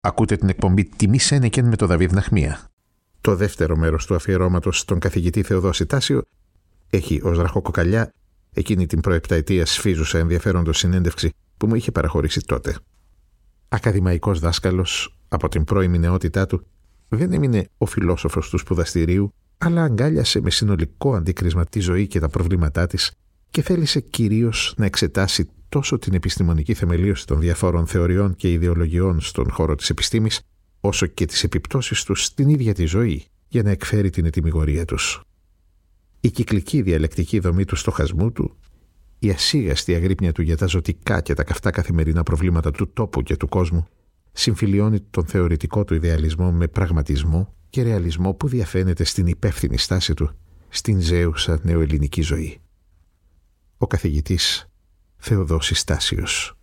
Ακούτε την εκπομπή «Τιμή Σένεκεν» με τον Δαβίδ Ναχμία. Το δεύτερο μέρος του αφιερώματος στον καθηγητή Θεοδόση Τάσιο έχει ως ραχοκοκαλιά εκείνη την προεπταετία σφίζουσα ενδιαφέροντος συνέντευξη που μου είχε παραχωρήσει τότε. Ακαδημαϊκός δάσκαλος από την πρώιμη νεότητά του, δεν έμεινε ο φιλόσοφος του σπουδαστηρίου, αλλά αγκάλιασε με συνολικό αντίκρισμα τη ζωή και τα προβλήματά της και θέλησε κυρίως να εξετάσει τόσο την επιστημονική θεμελίωση των διαφόρων θεωριών και ιδεολογιών στον χώρο της επιστήμης, όσο και τις επιπτώσεις τους στην ίδια τη ζωή για να εκφέρει την ετυμηγορία τους. Η κυκλική διαλεκτική δομή του στοχασμού του, η ασίγαστη αγρύπνια του για τα ζωτικά και τα καυτά καθημερινά προβλήματα του τόπου και του κόσμου, συμφιλιώνει τον θεωρητικό του ιδεαλισμό με πραγματισμό και ρεαλισμό που διαφαίνεται στην υπεύθυνη στάση του στην ζέουσα νεοελληνική ζωή. Ο καθηγητής Θεοδόσης Τάσιος.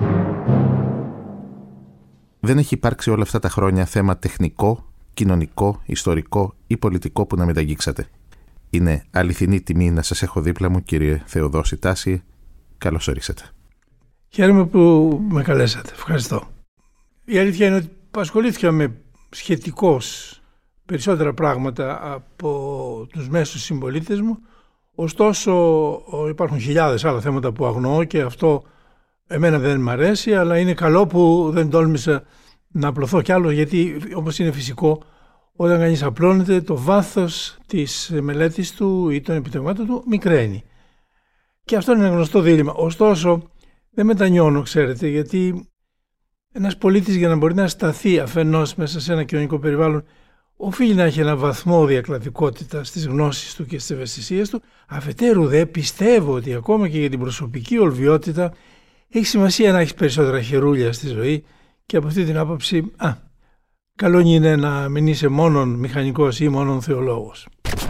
Δεν έχει υπάρξει όλα αυτά τα χρόνια θέμα τεχνικό, κοινωνικό, ιστορικό ή πολιτικό που να μην τα αγγίξατε. Είναι αληθινή τιμή να σας έχω δίπλα μου, κύριε Θεοδόση Τάση. Καλώς ορίσατε. Χαίρομαι που με καλέσατε. Ευχαριστώ. Η αλήθεια είναι ότι ασχολήθηκα με σχετικώς περισσότερα πράγματα από τους μέσους συμπολίτες μου. Ωστόσο υπάρχουν χιλιάδες άλλα θέματα που αγνοώ και αυτό εμένα δεν μ' αρέσει, αλλά είναι καλό που δεν τόλμησα να απλωθώ κι άλλο, γιατί όπως είναι φυσικό, όταν κανείς απλώνεται, το βάθος της μελέτης του ή των επιτευγμάτων του μικραίνει. Και αυτό είναι ένα γνωστό δίλημμα. Ωστόσο δεν μετανιώνω, ξέρετε, γιατί ένας πολίτης για να μπορεί να σταθεί αφενός μέσα σε ένα κοινωνικό περιβάλλον οφείλει να έχει ένα βαθμό διακλαδικότητα στις γνώσεις του και στις ευαισθησίες του. Αφετέρου δε πιστεύω ότι ακόμα και για την προσωπική ολβιότητα έχει σημασία να έχει περισσότερα χερούλια στη ζωή και από αυτή την άποψη καλό είναι να μην είσαι μόνον μηχανικός ή μόνον θεολόγος.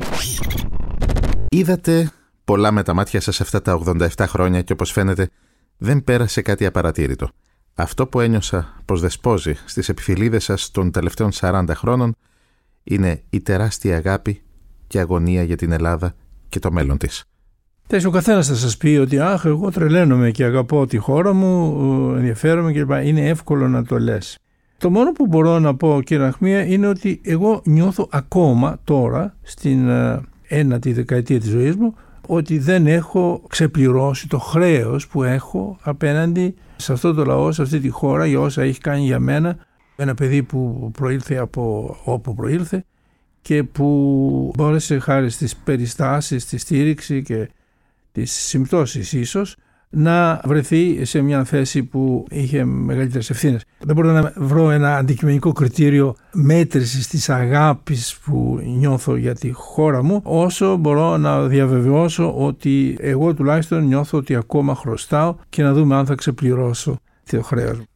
Είδατε πολλά με τα μάτια σας αυτά τα 87 χρόνια και όπως φαίνεται δεν πέρασε κάτι απαρατήρητο. Αυτό που ένιωσα πως δεσπόζει στις επιφυλίδες σας των τελευταίων 40 χρόνων είναι η τεράστια αγάπη και αγωνία για την Ελλάδα και το μέλλον της. Ο καθένας θα σας πει ότι εγώ τρελαίνομαι και αγαπώ τη χώρα μου, ενδιαφέρομαι κλπ. Είναι εύκολο να το λες. Το μόνο που μπορώ να πω, κύριε Ναχμία, είναι ότι εγώ νιώθω ακόμα τώρα, στην ένατη δεκαετία της ζωής μου, ότι δεν έχω ξεπληρώσει το χρέος που έχω απέναντι σε αυτό το λαό, σε αυτή τη χώρα, για όσα έχει κάνει για μένα. Ένα παιδί που προήλθε από όπου προήλθε και που μπόρεσε χάρη στις περιστάσεις, στη στήριξη και τις συμπτώσεις ίσως να βρεθεί σε μια θέση που είχε μεγαλύτερες ευθύνες. Δεν μπορώ να βρω ένα αντικειμενικό κριτήριο μέτρησης της αγάπης που νιώθω για τη χώρα μου, όσο μπορώ να διαβεβαιώσω ότι εγώ τουλάχιστον νιώθω ότι ακόμα χρωστάω και να δούμε αν θα ξεπληρώσω το χρέος μου.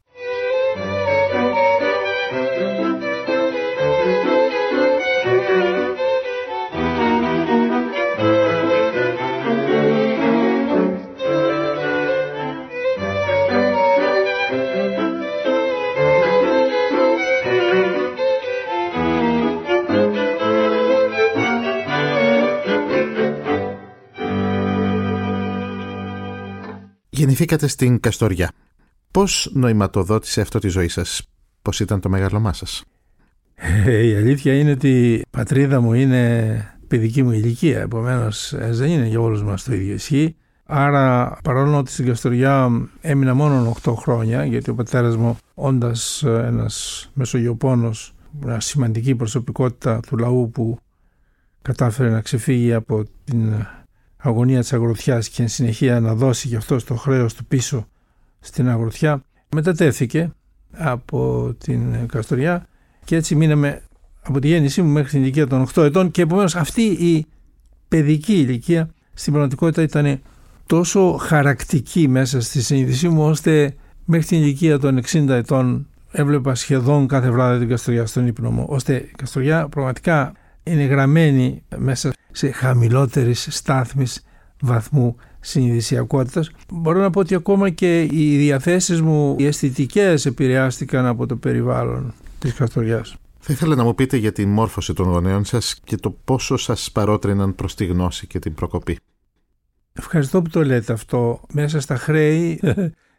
Γεννηθήκατε στην Καστοριά. Πώς νοηματοδότησε αυτό τη ζωή σας? Πώς ήταν το μεγαλωμά σας? Η αλήθεια είναι ότι η πατρίδα μου είναι παιδική μου ηλικία, επομένως δεν είναι για όλους μας το ίδιο ισχύει. Άρα παρόλο ότι στην Καστοριά έμεινα μόνο 8 χρόνια, γιατί ο πατέρας μου, όντας ένας μεσογειοπόνος, μια σημαντική προσωπικότητα του λαού που κατάφερε να ξεφύγει από την αγωνία της αγροτιάς και εν συνεχεία να δώσει και αυτό το χρέος του πίσω στην αγροτιά, μετατέθηκε από την Καστοριά και έτσι μείναμε από τη γέννησή μου μέχρι την ηλικία των 8 ετών και επομένως αυτή η παιδική ηλικία στην πραγματικότητα ήταν τόσο χαρακτική μέσα στη συνείδησή μου, ώστε μέχρι την ηλικία των 60 ετών έβλεπα σχεδόν κάθε βράδυ την Καστοριά στον ύπνο μου, ώστε η Καστοριά πραγματικά είναι γραμμένη μέσα σε χαμηλότερης στάθμης βαθμού συνειδησιακότητας. Μπορώ να πω ότι ακόμα και οι διαθέσεις μου, οι αισθητικές, επηρεάστηκαν από το περιβάλλον της Καστοριάς. Θα ήθελα να μου πείτε για την μόρφωση των γονέων σας και το πόσο σας παρότριναν προς τη γνώση και την προκοπή. Ευχαριστώ που το λέτε αυτό. Μέσα στα χρέη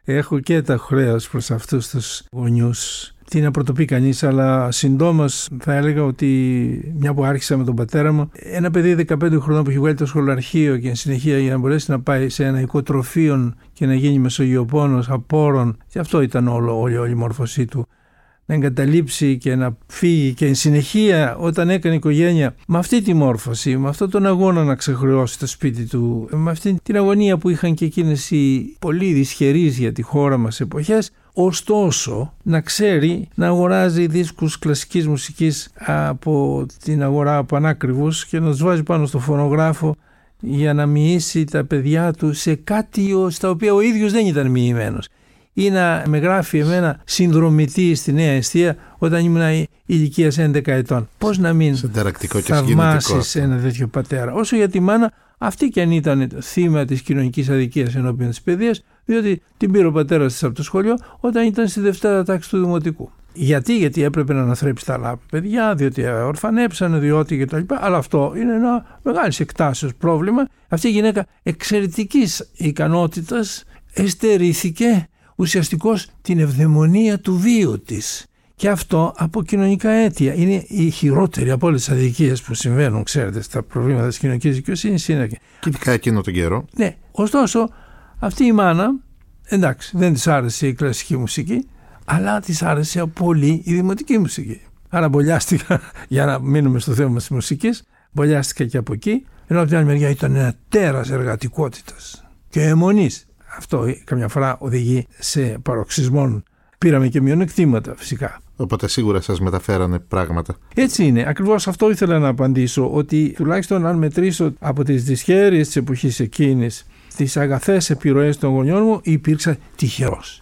έχω και τα χρέος προς αυτούς τους γονιούς. Τι να πρωτοπεί κανείς, αλλά συντόμως θα έλεγα ότι μια που άρχισα με τον πατέρα μου, ένα παιδί 15 χρονών που έχει βγάλει το σχολαρχείο και εν συνεχεία για να μπορέσει να πάει σε ένα οικοτροφείο και να γίνει μεσογειοπόνος απόρων, και αυτό ήταν όλη η μόρφωσή του, να εγκαταλείψει και να φύγει και εν συνεχεία όταν έκανε οικογένεια με αυτή τη μόρφωση, με αυτόν τον αγώνα να ξεχρεώσει το σπίτι του, με αυτή την αγωνία που είχαν και εκείνες οι πολύ δυσχερείς για τη χώρα μας εποχές, ωστόσο να ξέρει να αγοράζει δίσκους κλασικής μουσικής από την αγορά από ανάκριβους και να τους βάζει πάνω στο φωνογράφο για να μοιήσει τα παιδιά του σε κάτι στα οποία ο ίδιος δεν ήταν μοιημένος. Ή να με γράφει εμένα συνδρομητή στη Νέα Εστία όταν ήμουν ηλικίας 11 ετών. Πώς να μην θαυμάσεις ένα τέτοιο πατέρα? Όσο για τη μάνα, αυτή και αν ήταν θύμα της κοινωνικής αδικίας ενώπιον της παιδείας, διότι την πήρε ο πατέρας της από το σχολείο όταν ήταν στη δευτέρα τάξη του δημοτικού. Γιατί έπρεπε να αναθρέψει τα άλλα παιδιά, διότι ορφανέψανε, διότι κτλ. Αλλά αυτό είναι ένα μεγάλης εκτάσεως πρόβλημα. Αυτή η γυναίκα εξαιρετικής ικανότητας εστερήθηκε ουσιαστικώς την ευδαιμονία του βίου της. Και αυτό από κοινωνικά αίτια. Είναι η χειρότερη από όλες τις αδικίες που συμβαίνουν, ξέρετε, στα προβλήματα της κοινωνικής δικαιοσύνης. Και ειδικά εκείνο τον καιρό. Ναι, ωστόσο αυτή η μάνα, εντάξει, δεν της άρεσε η κλασική μουσική, αλλά της άρεσε πολύ η δημοτική μουσική. Άρα μπολιάστηκα, για να μείνουμε στο θέμα της μουσικής, μπολιάστηκα και από εκεί, ενώ από την άλλη μεριά ήταν ένα τέρας εργατικότητας και αιμονής. Αυτό καμιά φορά οδηγεί σε παροξισμό. Πήραμε και μειονεκτήματα φυσικά. Οπότε σίγουρα σας μεταφέρανε πράγματα. Έτσι είναι. Ακριβώς αυτό ήθελα να απαντήσω, ότι τουλάχιστον αν μετρήσω από τις δυσχέρειες της εποχής εκείνης τις αγαθές επιρροές των γονιών μου, υπήρξα τυχερός.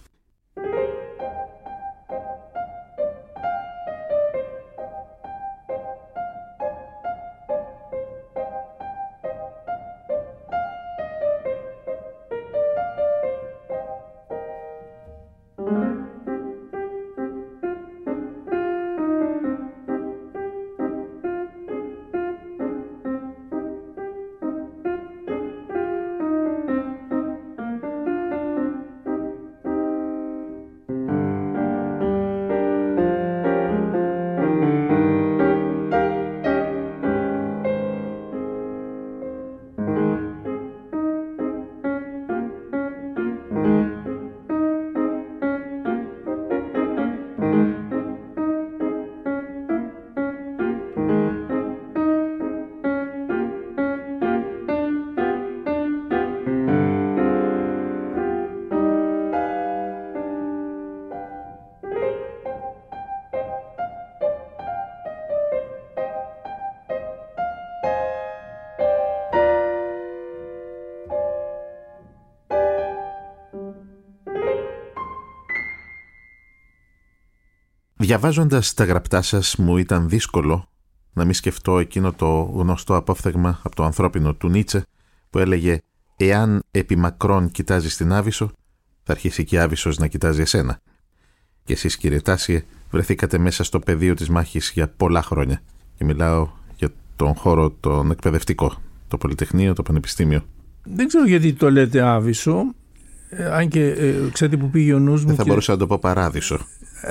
Διαβάζοντας τα γραπτά σας, μου ήταν δύσκολο να μην σκεφτώ εκείνο το γνωστό απόφθεγμα από το ανθρώπινο του Νίτσε που έλεγε «Εάν επί μακρόν κοιτάζεις την Άβυσσο, θα αρχίσει και η Άβυσσος να κοιτάζει εσένα». Και εσείς, κύριε Τάσιε, βρεθήκατε μέσα στο πεδίο της μάχης για πολλά χρόνια. Και μιλάω για τον χώρο τον εκπαιδευτικό, το Πολυτεχνείο, το Πανεπιστήμιο. Δεν ξέρω γιατί το λέτε Άβυσσο, αν και ξέρετε που πήγε ο νους μου. Δεν θα μπορούσα να το πω Παράδεισο.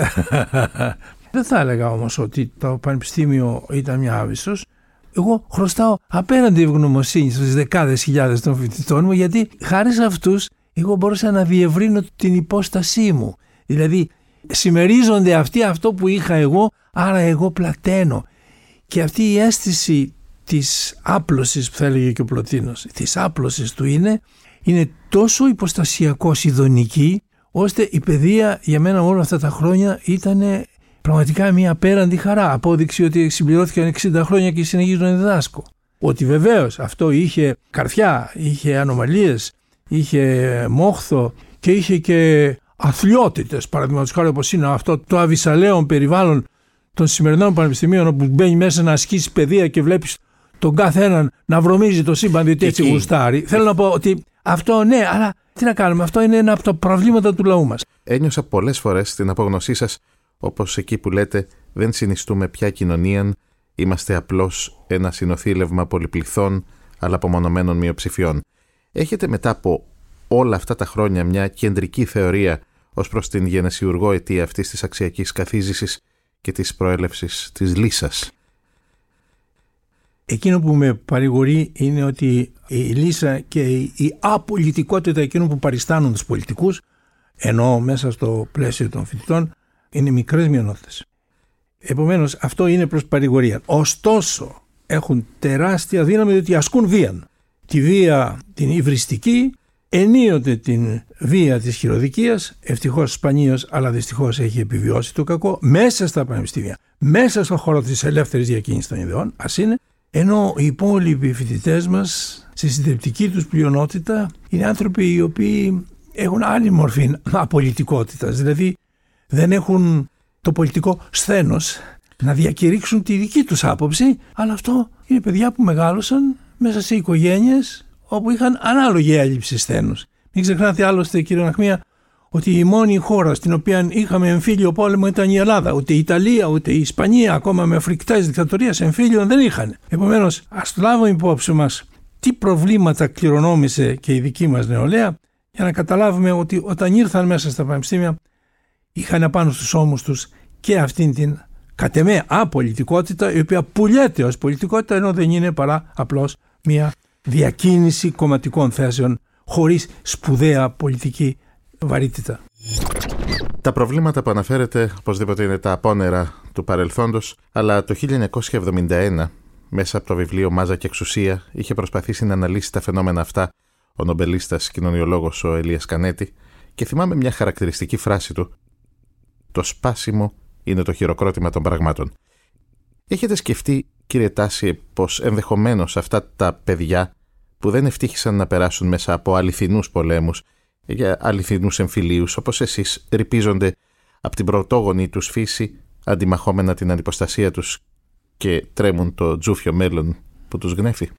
Δεν θα έλεγα όμως ότι το Πανεπιστήμιο ήταν μια Άβυσσος. Εγώ χρωστάω απέναντι ευγνωμοσύνη στις δεκάδες χιλιάδες των φοιτητών μου, γιατί χάρη σε αυτούς εγώ μπορούσα να διευρύνω την υπόστασή μου. Δηλαδή συμμερίζονται αυτοί αυτό που είχα εγώ, άρα εγώ πλαταίνω. Και αυτή η αίσθηση της άπλωσης που θα έλεγε και ο Πλωτίνος, της άπλωσης του είναι τόσο υποστασιακός ειδονική, ώστε η παιδεία για μένα όλα αυτά τα χρόνια ήταν πραγματικά μια απέραντη χαρά. Απόδειξη ότι συμπληρώθηκαν 60 χρόνια και συνεχίζω να διδάσκω. Ότι βεβαίως αυτό είχε καρφιά, είχε ανομαλίες, είχε μόχθο και είχε και αθλιότητες. Παραδείγματος χάρη, όπως είναι αυτό το αβυσσαλαίον περιβάλλον των σημερινών πανεπιστημίων, όπου μπαίνει μέσα να ασκήσει παιδεία και βλέπεις τον κάθε έναν να βρωμίζει το σύμπαν διότι έτσι γουστάρει. Θέλω να πω ότι αυτό ναι, αλλά τι να κάνουμε, αυτό είναι ένα από τα προβλήματα του λαού μας. Ένιωσα πολλές φορές την απόγνωσή σας, όπως εκεί που λέτε δεν συνιστούμε πια κοινωνίαν, είμαστε απλώς ένα συνοθήλευμα πολυπληθών αλλά απομονωμένων μειοψηφιών. Έχετε μετά από όλα αυτά τα χρόνια μια κεντρική θεωρία ως προς την γενεσιουργό αιτία αυτής της αξιακής καθίζησης και της προέλευσης της λύσας. Εκείνο που με παρηγορεί είναι ότι η λύσα και η απολυτικότητα εκείνων που παριστάνουν τους πολιτικούς, ενώ μέσα στο πλαίσιο των φοιτητών, είναι μικρές μειονότητες. Επομένως, αυτό είναι προς παρηγορία. Ωστόσο, έχουν τεράστια δύναμη διότι ασκούν βία. Τη βία την υβριστική, ενίοτε την βία της χειροδικίας, ευτυχώς σπανίως, αλλά δυστυχώς έχει επιβιώσει το κακό, μέσα στα πανεπιστήμια, μέσα στον χώρο της ελεύθερης διακίνησης των ιδεών, ας είναι, ενώ οι υπόλοιποι φοιτητές μας, στη συντριπτική τους πλειονότητα, είναι άνθρωποι οι οποίοι έχουν άλλη μορφή απολυτικότητας, δηλαδή δεν έχουν το πολιτικό σθένος να διακηρύξουν τη δική τους άποψη, αλλά αυτό είναι παιδιά που μεγάλωσαν μέσα σε οικογένειες όπου είχαν ανάλογη έλλειψη σθένους. Μην ξεχνάτε άλλωστε, κύριε Ναχμία, ότι η μόνη χώρα στην οποία είχαμε εμφύλιο πόλεμο ήταν η Ελλάδα. Ούτε η Ιταλία, ούτε η Ισπανία, ακόμα με φρικτές δικτατορίες εμφύλιων δεν είχαν. Επομένως, ας το λάβουμε υπόψη μας τι προβλήματα κληρονόμησε και η δική μας νεολαία, για να καταλάβουμε ότι όταν ήρθαν μέσα στα πανεπιστήμια, είχαν απάνω στους ώμους τους και αυτήν την κατ' εμέ απολυτικότητα, η οποία πουλιέται ως πολιτικότητα, ενώ δεν είναι παρά απλώς μια διακίνηση κομματικών θέσεων χωρίς σπουδαία πολιτική βαρύτητα. Τα προβλήματα που αναφέρεται οπωσδήποτε είναι τα απόνερα του παρελθόντος, αλλά το 1971, μέσα από το βιβλίο «Μάζα και εξουσία», είχε προσπαθήσει να αναλύσει τα φαινόμενα αυτά ο νομπελίστας κοινωνιολόγος ο Ελίας Κανέτη, και θυμάμαι μια χαρακτηριστική φράση του: «Το σπάσιμο είναι το χειροκρότημα των πραγμάτων». Έχετε σκεφτεί, κύριε Τάση, πως ενδεχομένως αυτά τα παιδιά που δεν ευτύχησαν να περάσουν μέσα από αληθινούς πολέμους, για αληθινούς εμφυλίους όπως εσείς, ρυπίζονται από την πρωτόγονη τους φύση, αντιμαχόμενα την αντιποστασία τους, και τρέμουν το τζούφιο μέλλον που τους γνέφει?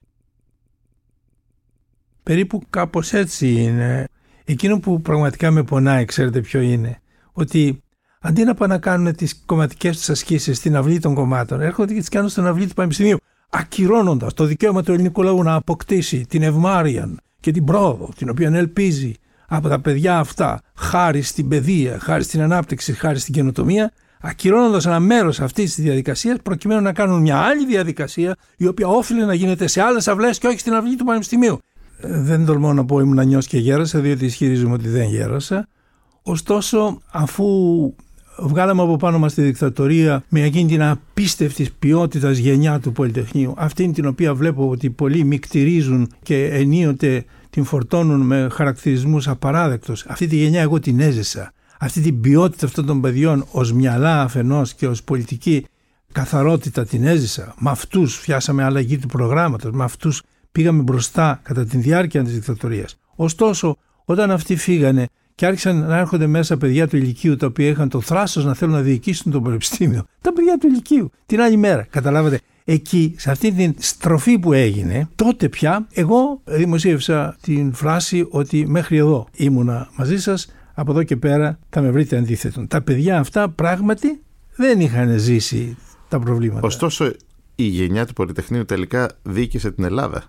Περίπου κάπως έτσι είναι. Εκείνο που πραγματικά με πονάει, ξέρετε ποιο είναι? Ότι αντί να πάνε να κάνουν τις κομματικές τους ασκήσεις στην αυλή των κομμάτων, έρχονται και τις κάνουν στην αυλή του Πανεπιστημίου, ακυρώνοντας το δικαίωμα του ελληνικού λαού να αποκτήσει την ευμάρεια και την πρόοδο, την οποία ελπίζει από τα παιδιά αυτά, χάρη στην παιδεία, χάρη στην ανάπτυξη, χάρη στην καινοτομία, ακυρώνοντας ένα μέρος αυτής της διαδικασίας, προκειμένου να κάνουν μια άλλη διαδικασία, η οποία όφιλε να γίνεται σε άλλες αυλές και όχι στην αυλή του Πανεπιστημίου. Δεν τολμώ να πω ήμουν νιός και γέρασα, διότι ισχυρίζομαι ότι δεν γέρασα. Ωστόσο, αφού βγάλαμε από πάνω μας τη δικτατορία με εκείνη την απίστευτης ποιότητας γενιά του Πολυτεχνείου, αυτήν την οποία βλέπω ότι πολλοί μικτηρίζουν και ενίοτε την φορτώνουν με χαρακτηρισμούς απαράδεκτους, αυτή τη γενιά εγώ την έζησα. Αυτή την ποιότητα αυτών των παιδιών ως μυαλά αφενός και ως πολιτική καθαρότητα την έζησα. Με αυτούς φτιάσαμε αλλαγή του προγράμματος, με αυτούς πήγαμε μπροστά κατά τη διάρκεια της δικτατορίας. Ωστόσο, όταν αυτοί φύγανε και άρχισαν να έρχονται μέσα παιδιά του ηλικίου, τα οποία είχαν το θράσος να θέλουν να διοικήσουν το πανεπιστήμιο, τα παιδιά του ηλικίου, την άλλη μέρα, καταλάβατε, εκεί, σε αυτή την στροφή που έγινε, τότε πια εγώ δημοσίευσα την φράση ότι μέχρι εδώ ήμουνα μαζί σας, από εδώ και πέρα θα με βρείτε αντίθετον. Τα παιδιά αυτά πράγματι δεν είχαν ζήσει τα προβλήματα. Ωστόσο, η γενιά του Πολυτεχνείου τελικά διοίκησε την Ελλάδα.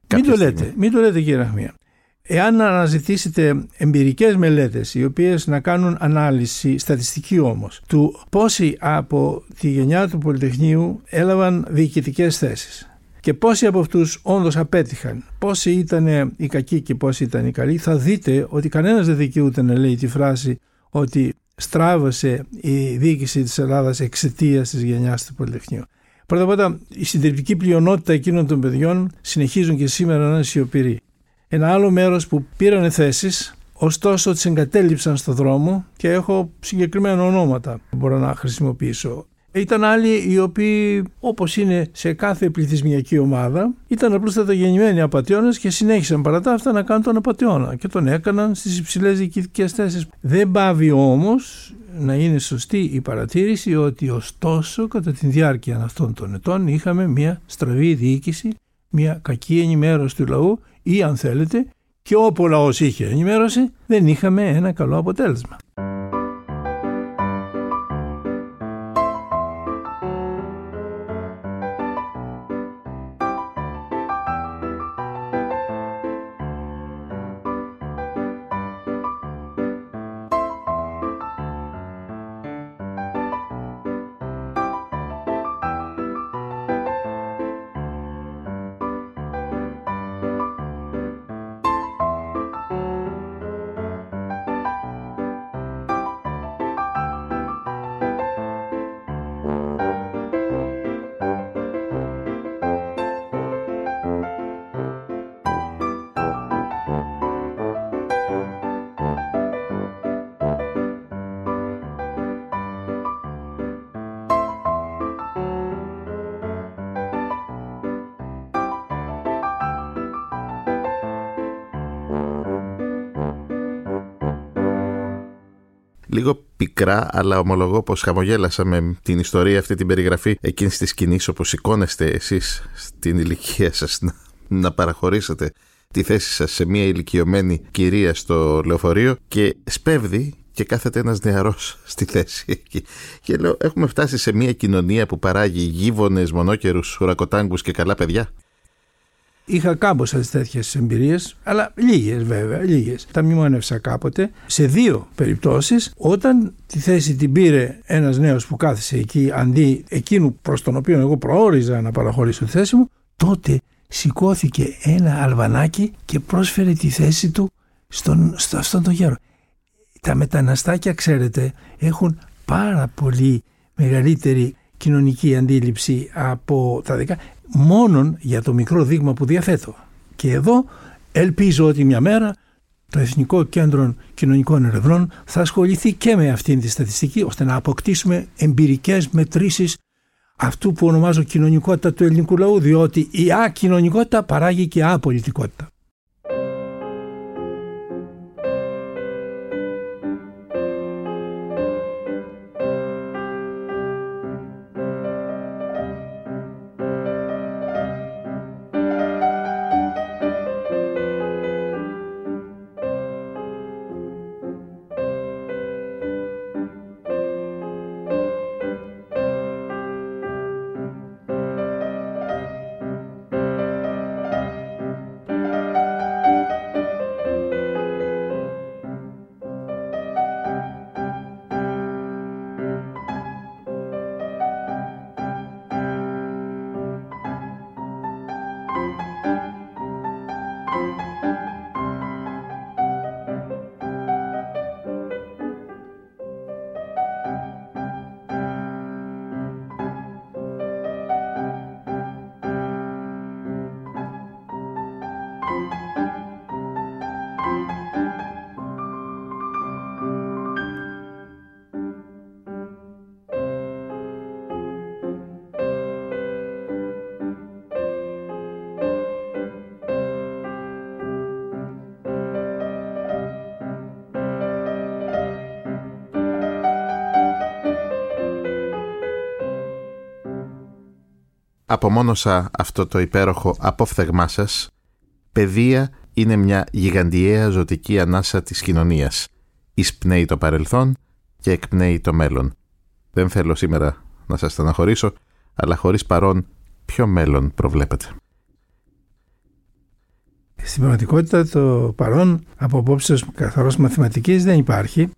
Μην το λέτε, κύριε Ναχμία. Εάν αναζητήσετε εμπειρικές μελέτες, οι οποίες να κάνουν ανάλυση, στατιστική όμως, του πόσοι από τη γενιά του Πολυτεχνείου έλαβαν διοικητικές θέσεις και πόσοι από αυτούς όντως απέτυχαν, πόσοι ήταν οι κακοί και πόσοι ήταν οι καλοί, θα δείτε ότι κανένας δεν δικαιούται να λέει τη φράση ότι στράβωσε η διοίκηση της Ελλάδας εξαιτίας της γενιάς του Πολυτεχνείου. Πρώτα απ' όλα, η συντριπτική πλειονότητα εκείνων των παιδιών συνεχίζουν και σήμερα να είναι σιωπηροί. Ένα άλλο μέρος που πήραν θέσεις, ωστόσο τις εγκατέλειψαν στο δρόμο, και έχω συγκεκριμένα ονόματα που μπορώ να χρησιμοποιήσω. Ήταν άλλοι οι οποίοι, όπως είναι σε κάθε πληθυσμιακή ομάδα, ήταν απλούστατα γεννημένοι απατεώνες και συνέχισαν παρά τα αυτά να κάνουν τον απατεώνα και τον έκαναν στις υψηλές διοικητικές θέσεις. Δεν πάβει όμως να είναι σωστή η παρατήρηση ότι ωστόσο κατά τη διάρκεια αυτών των ετών είχαμε μια στραβή διοίκηση, μια κακή ενημέρωση του λαού, ή αν θέλετε, και όπου ο λαός είχε ενημέρωση, δεν είχαμε ένα καλό αποτέλεσμα. λίγο πικρά, αλλά ομολογώ πως χαμογέλασα με την ιστορία αυτή, την περιγραφή εκείνης της σκηνής, όπως σηκώνεστε εσείς στην ηλικία σας να παραχωρήσετε τη θέση σας σε μια ηλικιωμένη κυρία στο λεωφορείο και σπέβδει και κάθεται ένας νεαρός στη θέση εκεί. Και λέω, έχουμε φτάσει σε μια κοινωνία που παράγει γίβονες, μονόκερους, ουρακοτάγκους και καλά παιδιά. Είχα κάμποσες τέτοιες εμπειρίες, αλλά λίγες βέβαια, λίγες. Τα μνημόνευσα κάποτε σε 2 περιπτώσεις, όταν τη θέση την πήρε ένας νέος που κάθισε εκεί αντί εκείνου προς τον οποίο εγώ προόριζα να παραχωρήσω τη θέση μου, τότε σηκώθηκε ένα Αλβανάκι και πρόσφερε τη θέση του στο αυτόν τον γέρο. Τα μεταναστάκια, ξέρετε, έχουν πάρα πολύ μεγαλύτερη κοινωνική αντίληψη από τα δικά, μόνον για το μικρό δείγμα που διαθέτω. Και εδώ ελπίζω ότι μια μέρα το Εθνικό Κέντρο Κοινωνικών Ερευνών θα ασχοληθεί και με αυτήν τη στατιστική, ώστε να αποκτήσουμε εμπειρικές μετρήσεις αυτού που ονομάζω κοινωνικότητα του ελληνικού λαού, διότι η ακοινωνικότητα παράγει και απολυτικότητα. Απομόνωσα αυτό το υπέροχο απόφθεγμά σας. Παιδεία είναι μια γιγαντιαία ζωτική ανάσα της κοινωνίας. Εισπνέει το παρελθόν και εκπνέει το μέλλον. Δεν θέλω σήμερα να σας στεναχωρήσω, αλλά χωρίς παρόν, ποιο μέλλον προβλέπετε? Στην πραγματικότητα το παρόν από απόψεως καθαρός μαθηματικής δεν υπάρχει.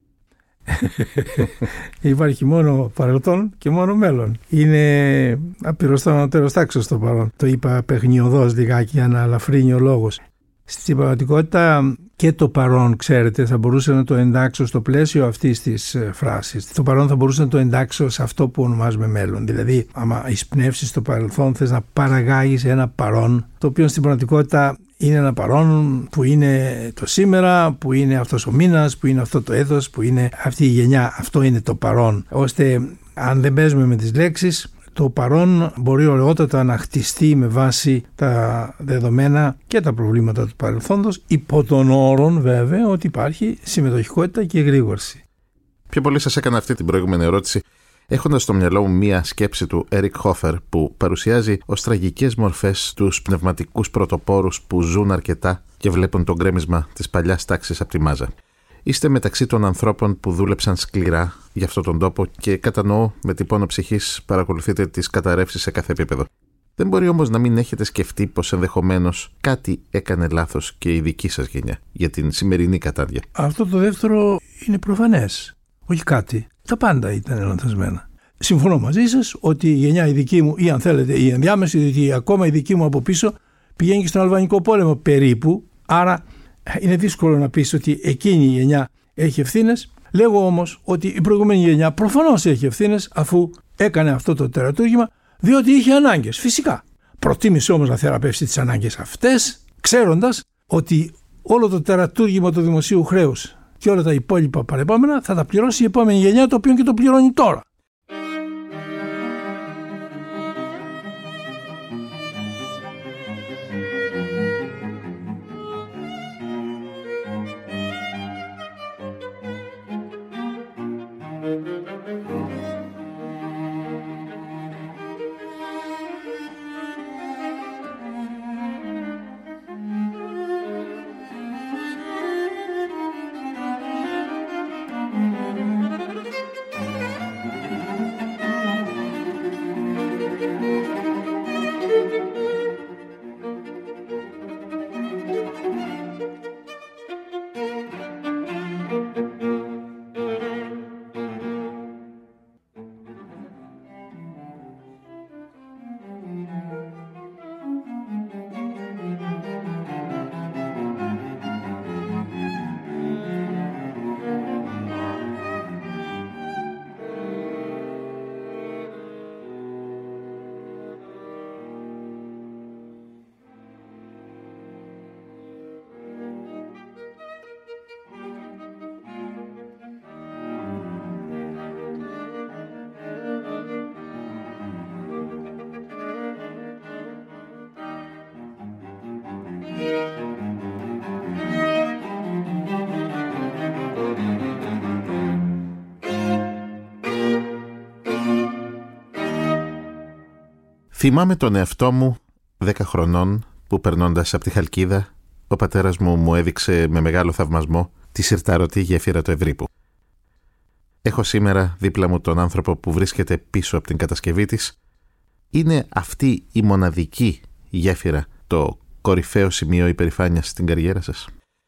Υπάρχει μόνο παρελθόν και μόνο μέλλον. Είναι απειροστό ανώτερος τάξης το παρόν. Το είπα παιχνιωδώς λιγάκι για να ελαφρύνει ο λόγος. Στην πραγματικότητα και το παρόν, ξέρετε, θα μπορούσα να το εντάξω στο πλαίσιο αυτής της φράσης. Το παρόν θα μπορούσα να το εντάξω σε αυτό που ονομάζουμε μέλλον. Δηλαδή, άμα εισπνεύσεις το παρελθόν, θες να παραγάγεις ένα παρόν, το οποίο στην πραγματικότητα είναι ένα παρόν που είναι το σήμερα, που είναι αυτός ο μήνας, που είναι αυτό το έτος, που είναι αυτή η γενιά. Αυτό είναι το παρόν. Ώστε, αν δεν παίζουμε με τις λέξεις, το παρόν μπορεί ωραιότατα να χτιστεί με βάση τα δεδομένα και τα προβλήματα του παρελθόντος, υπό τον όρον βέβαια ότι υπάρχει συμμετοχικότητα και εγρήγορση. Πιο πολύ σας έκανα αυτή την προηγούμενη ερώτηση έχοντας στο μυαλό μου μία σκέψη του Έρικ Χόφερ που παρουσιάζει ως τραγικές μορφές τους πνευματικούς πρωτοπόρους που ζουν αρκετά και βλέπουν το γκρέμισμα της παλιάς τάξης από τη μάζα. Είστε μεταξύ των ανθρώπων που δούλεψαν σκληρά για αυτόν τον τόπο και κατανοώ με την πόνο ψυχής παρακολουθείτε τις καταρρεύσεις σε κάθε επίπεδο. Δεν μπορεί όμως να μην έχετε σκεφτεί πως ενδεχομένως κάτι έκανε λάθος και η δική σας γενιά για την σημερινή κατάδια? Αυτό το δεύτερο είναι προφανές. Όχι κάτι. Τα πάντα ήταν λανθασμένα. Συμφωνώ μαζί σας ότι η γενιά η δική μου, ή αν θέλετε η ενδιάμεση, διότι ακόμα η δική μου από πίσω πηγαίνει και στον Αλβανικό πόλεμο περίπου, άρα είναι δύσκολο να πεις ότι εκείνη η γενιά έχει ευθύνες. Λέγω όμως ότι η προηγούμενη γενιά προφανώς έχει ευθύνες αφού έκανε αυτό το τερατούργημα, διότι είχε ανάγκες, φυσικά. Προτίμησε όμως να θεραπεύσει τις ανάγκες αυτές, ξέροντας ότι όλο το τερατούργημα του δημοσίου χρέους και όλα τα υπόλοιπα παρεπόμενα θα τα πληρώσει η επόμενη γενιά, το οποίο και το πληρώνει τώρα. Θυμάμαι τον εαυτό μου 10 χρονών που, περνώντας από τη Χαλκίδα, ο πατέρας μου έδειξε με μεγάλο θαυμασμό τη συρταρωτή γέφυρα του Ευρύπου. Έχω σήμερα δίπλα μου τον άνθρωπο που βρίσκεται πίσω από την κατασκευή της. Είναι αυτή η μοναδική γέφυρα το κορυφαίο σημείο υπερηφάνειας στην καριέρα σας?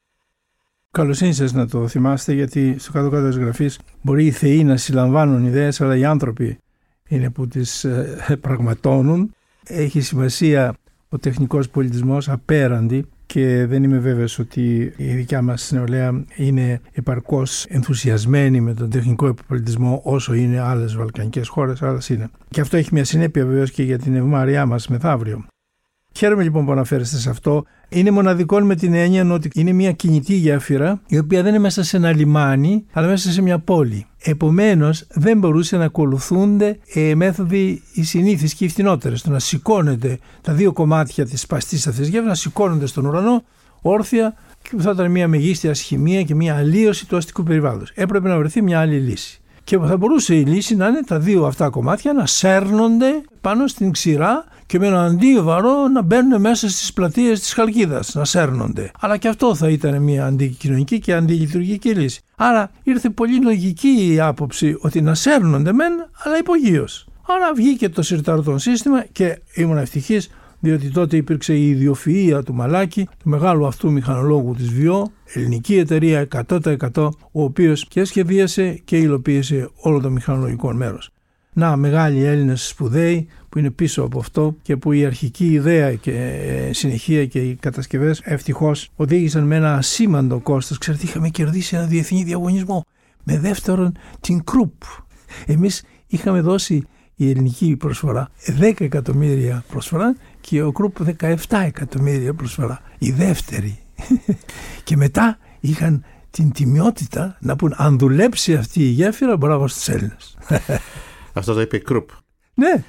Καλώς ήρθατε να το θυμάστε, γιατί στο κάτω-κάτω της γραφής μπορεί οι θεοί να συλλαμβάνουν ιδέες, αλλά οι άνθρωποι είναι που τις πραγματώνουν. Έχει σημασία ο τεχνικός πολιτισμός απέραντη και δεν είμαι βέβαιος ότι η δικιά μας νεολαία είναι επαρκώς ενθουσιασμένη με τον τεχνικό πολιτισμό όσο είναι άλλες βαλκανικές χώρες, άλλες είναι. Και αυτό έχει μια συνέπεια βεβαίως και για την ευμάρειά μας μεθαύριο. Χαίρομαι λοιπόν που αναφέρεστε σε αυτό. Είναι μοναδικό με την έννοια ότι είναι μια κινητή γέφυρα, η οποία δεν είναι μέσα σε ένα λιμάνι, αλλά μέσα σε μια πόλη. Επομένως, δεν μπορούσε να ακολουθούνται μέθοδοι οι συνήθεις και οι φθηνότερες. Το να σηκώνεται τα δύο κομμάτια της σπαστής αυτής της γέφυρας, να σηκώνονται στον ουρανό όρθια, και θα ήταν μια μεγίστη ασχημία και μια αλλίωση του αστικού περιβάλλοντος. Έπρεπε να βρεθεί μια άλλη λύση. Και θα μπορούσε η λύση να είναι τα δύο αυτά κομμάτια να σέρνονται πάνω στην ξηρά και με ένα αντίβαρο να μπαίνουν μέσα στις πλατείες της Χαλκίδας, να σέρνονται. Αλλά και αυτό θα ήταν μια αντικοινωνική και αντιλειτουργική λύση. Άρα ήρθε πολύ λογική η άποψη ότι να σέρνονται μεν, αλλά υπογείως. Άρα βγήκε το συρταρωτό σύστημα και ήμουν ευτυχής, διότι τότε υπήρξε η ιδιοφυΐα του Μαλάκη, του μεγάλου αυτού μηχανολόγου της ΒΙΟ, ελληνική εταιρεία 100%, ο οποίος και σχεδίασε και υλοποίησε όλο το μηχανολογικό μέρος. Να, μεγάλοι Έλληνες σπουδαίοι που είναι πίσω από αυτό και που η αρχική ιδέα και συνεχεία και οι κατασκευές ευτυχώς οδήγησαν με ένα ασήμαντο κόστος. Ξέρετε, είχαμε κερδίσει ένα διεθνή διαγωνισμό με δεύτερον την Κρουπ. Εμείς είχαμε δώσει η ελληνική προσφορά 10 εκατομμύρια προσφορά και ο Κρουπ 17 εκατομμύρια προσφορά, η δεύτερη. Και μετά είχαν την τιμιότητα να πούν, αν δουλέψει αυτή η γέφυρα, μπράβο στους Έλληνες. Αυτό το είπε η Κρουπ. Ναι.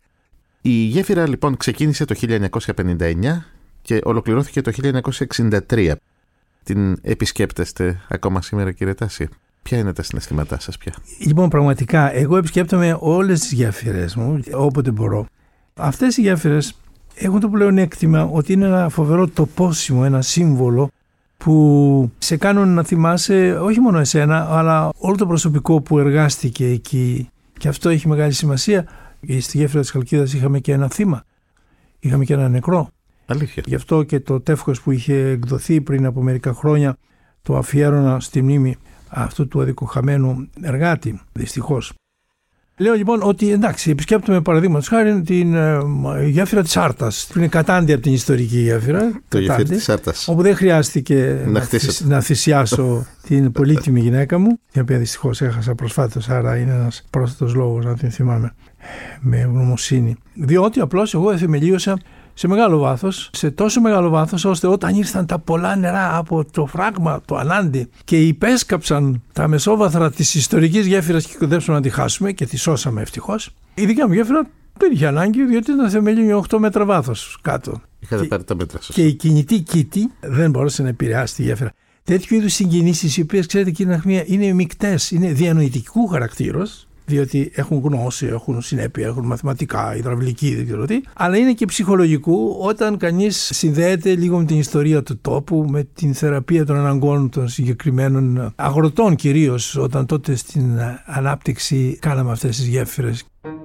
Η γέφυρα λοιπόν ξεκίνησε το 1959 και ολοκληρώθηκε το 1963. Την επισκέπτεστε ακόμα σήμερα, κύριε Τάση? Ποια είναι τα συναισθήματά σας πια? Λοιπόν, πραγματικά, εγώ επισκέπτομαι όλες τις γέφυρες μου, όποτε μπορώ. Αυτές οι γέφυρες έχουν το πλεονέκτημα ότι είναι ένα φοβερό τοπόσιμο, ένα σύμβολο που σε κάνουν να θυμάσαι όχι μόνο εσένα, αλλά όλο το προσωπικό που εργάστηκε εκεί. Και αυτό έχει μεγάλη σημασία. Στη γέφυρα της Χαλκίδας είχαμε και ένα θύμα. Είχαμε και ένα νεκρό. Αλήθεια. Γι' αυτό και το τεύχος που είχε εκδοθεί πριν από μερικά χρόνια το αφιέρωνα στη μνήμη αυτού του αδικοχαμένου εργάτη, δυστυχώς. Λέω λοιπόν ότι εντάξει, επισκέπτομαι παραδείγματος χάρη την γέφυρα της Άρτας, που είναι κατάντη από την ιστορική γέφυρα. Το γέφυρα της Άρτας. Όπου δεν χρειάστηκε να θυσιάσω την πολύτιμη γυναίκα μου, την οποία δυστυχώς έχασα προσφάτως, άρα είναι ένας πρόσθετος λόγος να την θυμάμαι με γνωμοσύνη. Διότι απλώς εγώ εθεμελίωσα σε μεγάλο βάθος, σε τόσο μεγάλο βάθος, ώστε όταν ήρθαν τα πολλά νερά από το φράγμα, το Ανάντι, και υπέσκαψαν τα μεσόβαθρα της ιστορικής γέφυρας και κοντέψαμε να τη χάσουμε και τη σώσαμε ευτυχώς, η δικιά μου γέφυρα δεν είχε ανάγκη, διότι ήταν θεμελίου 8 μέτρα βάθος κάτω. Είχατε πάρει τα μέτρα σας. Και η κινητή κήτη δεν μπορούσε να επηρεάσει τη γέφυρα. Τέτοιου είδους συγκινήσεις, οι οποίες, ξέρετε, κύριε Ναχμία, είναι μικτές, είναι διανοητικού χαρακτήρος, διότι έχουν γνώση, έχουν συνέπεια, έχουν μαθηματικά, υδραυλική, δεν ξέρω τι, αλλά είναι και ψυχολογικού όταν κανείς συνδέεται λίγο με την ιστορία του τόπου, με την θεραπεία των αναγκών των συγκεκριμένων αγροτών κυρίως, όταν τότε στην ανάπτυξη κάναμε αυτές τις γέφυρες.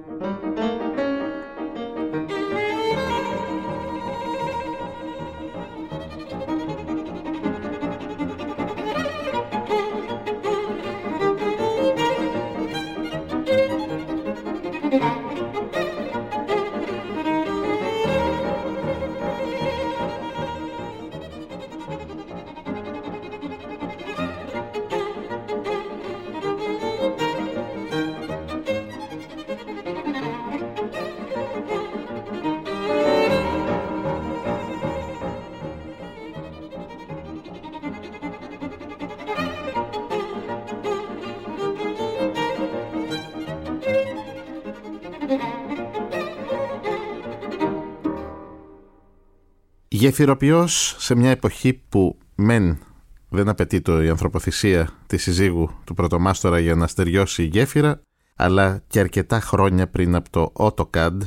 Γεφυροποιός σε μια εποχή που μεν δεν απαιτεί η ανθρωποθυσία της συζύγου του πρωτομάστορα για να στεριώσει η γέφυρα, αλλά και αρκετά χρόνια πριν από το AutoCAD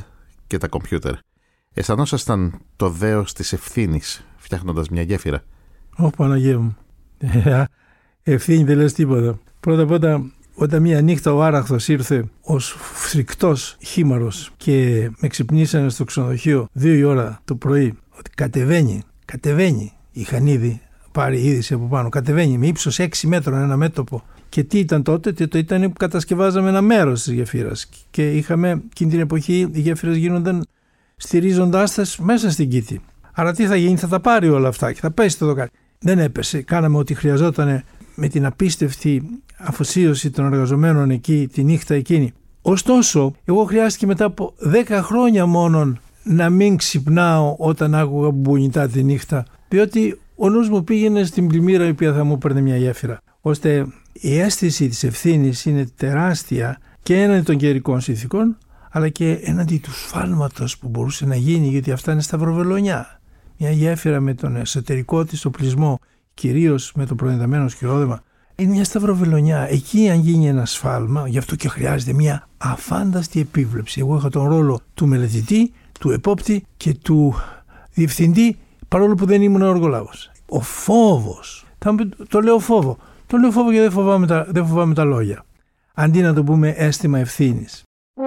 και τα κομπιούτερ. Αισθανόσασταν το δέος της ευθύνης φτιάχνοντας μια γέφυρα? Ω Παναγία μου. Ευθύνη δεν λες τίποτα. Πρώτα όταν μια νύχτα ο Άραχθος ήρθε ως φρικτός χήμαρος και με ξυπνήσανε στο ξενοδοχείο 2 η ώρα το πρωί ότι κατεβαίνει. Είχαν ήδη πάρει είδηση από πάνω. Κατεβαίνει με ύψος 6 μέτρων ένα μέτωπο. Και τι ήταν τότε? Ήταν που κατασκευάζαμε ένα μέρος της γεφύρας. Και είχαμε εκείνη την εποχή οι γέφυρες γίνονταν στηρίζοντάς τας μέσα στην Κήτη. Άρα τι θα γίνει? Θα τα πάρει όλα αυτά και θα πέσει το δοκάρι. Δεν έπεσε. Κάναμε ό,τι χρειαζόταν με την απίστευτη αφοσίωση των εργαζομένων εκεί τη νύχτα εκείνη. Ωστόσο, εγώ χρειάστηκε μετά από 10 χρόνια μόνον να μην ξυπνάω όταν άκουγα μπουνιτά τη νύχτα, διότι ο νους μου πήγαινε στην πλημμύρα η οποία θα μου έπαιρνε μια γέφυρα. Ώστε η αίσθηση της ευθύνης είναι τεράστια και έναντι των καιρικών συνθηκών, αλλά και έναντι του σφάλματος που μπορούσε να γίνει, γιατί αυτά είναι σταυροβελονιά. Μια γέφυρα με τον εσωτερικό της οπλισμό, κυρίως με το προενδαμένο σκυρόδεμα, είναι μια σταυροβελονιά. Εκεί αν γίνει ένα σφάλμα, γι' αυτό και χρειάζεται μια αφάνταστη επίβλεψη. Εγώ είχα τον ρόλο του μελετητή, του επόπτη και του διευθυντή, παρόλο που δεν ήμουν οργολάβος. Ο φόβος, το λέω φόβο. Το λέω φόβο γιατί δεν φοβάμαι τα λόγια. Αντί να το πούμε αίσθημα ευθύνης.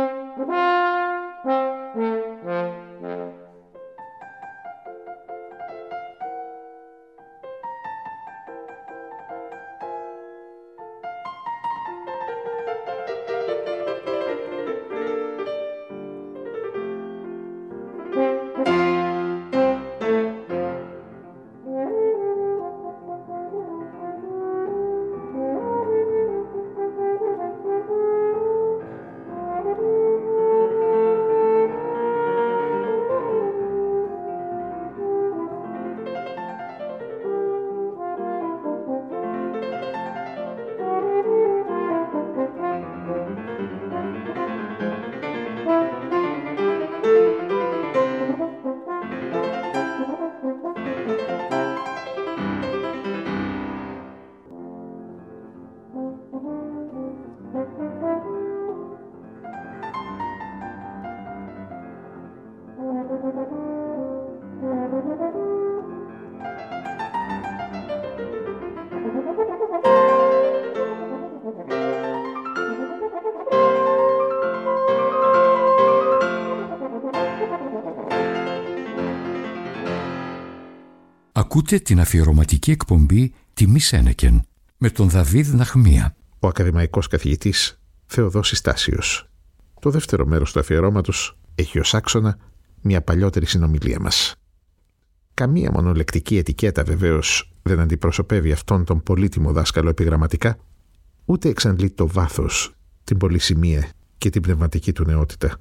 Ακούτε την αφιερωματική εκπομπή «Τιμή Σένεκεν» με τον Δαβίδ Ναχμία. Ο ακαδημαϊκός καθηγητής Θεοδόσης Τάσιος. Το δεύτερο μέρος του αφιερώματος έχει ως άξονα μια παλιότερη συνομιλία μας. Καμία μονολεκτική ετικέτα βεβαίως δεν αντιπροσωπεύει αυτόν τον πολύτιμο δάσκαλο επιγραμματικά, ούτε εξαντλεί το βάθος, την πολυσημεία και την πνευματική του νεότητα.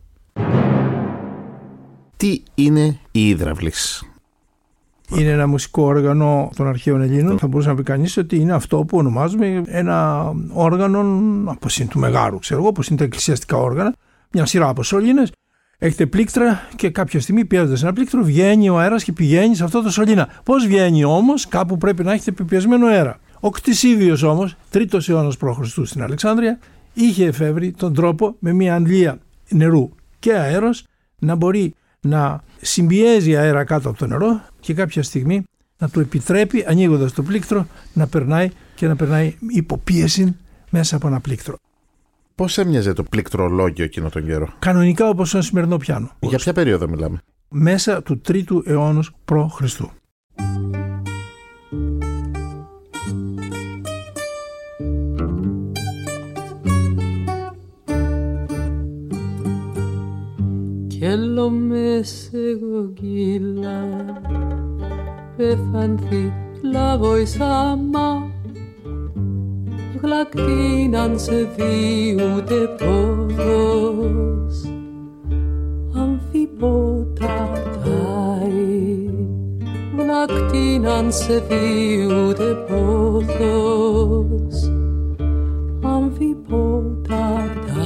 Τι είναι η Ύδραυλης? Είναι ένα μουσικό όργανο των αρχαίων Ελλήνων. Θα μπορούσε να πει κανείς ότι είναι αυτό που ονομάζουμε ένα όργανο όπως είναι του Μεγάρου, ξέρω εγώ, όπως είναι τα εκκλησιαστικά όργανα. Μια σειρά από σωλήνες. Έχετε πλήκτρα και κάποια στιγμή πιέζοντας ένα πλήκτρο βγαίνει ο αέρας και πηγαίνει σε αυτό το σωλήνα. Πώς βγαίνει όμως? Κάπου πρέπει να έχετε πιπιασμένο αέρα. Ο Κτησίδιος όμως, 3ο αιώνας π.Χ. στην Αλεξάνδρεια, είχε εφεύρει τον τρόπο με μια αντλία νερού και αέρος να μπορεί να συμπιέζει αέρα κάτω από το νερό και κάποια στιγμή να του επιτρέπει, ανοίγοντας το πλήκτρο, να περνάει και να περνάει υποπίεση μέσα από ένα πλήκτρο. Πώς έμοιαζε το πληκτρολόγιο εκείνο τον καιρό? Κανονικά όπως ένα σημερινό πιάνο. Για ποια περίοδο μιλάμε? Μέσα του 3ου αιώνος π.Χ. Και με σεγγίλα πεθανθεί λαβοϊσάμα γλακτίναν σε διούτε πόδος αμφιπόταται γλακτίναν σε διούτε πόδος αμφιπόταται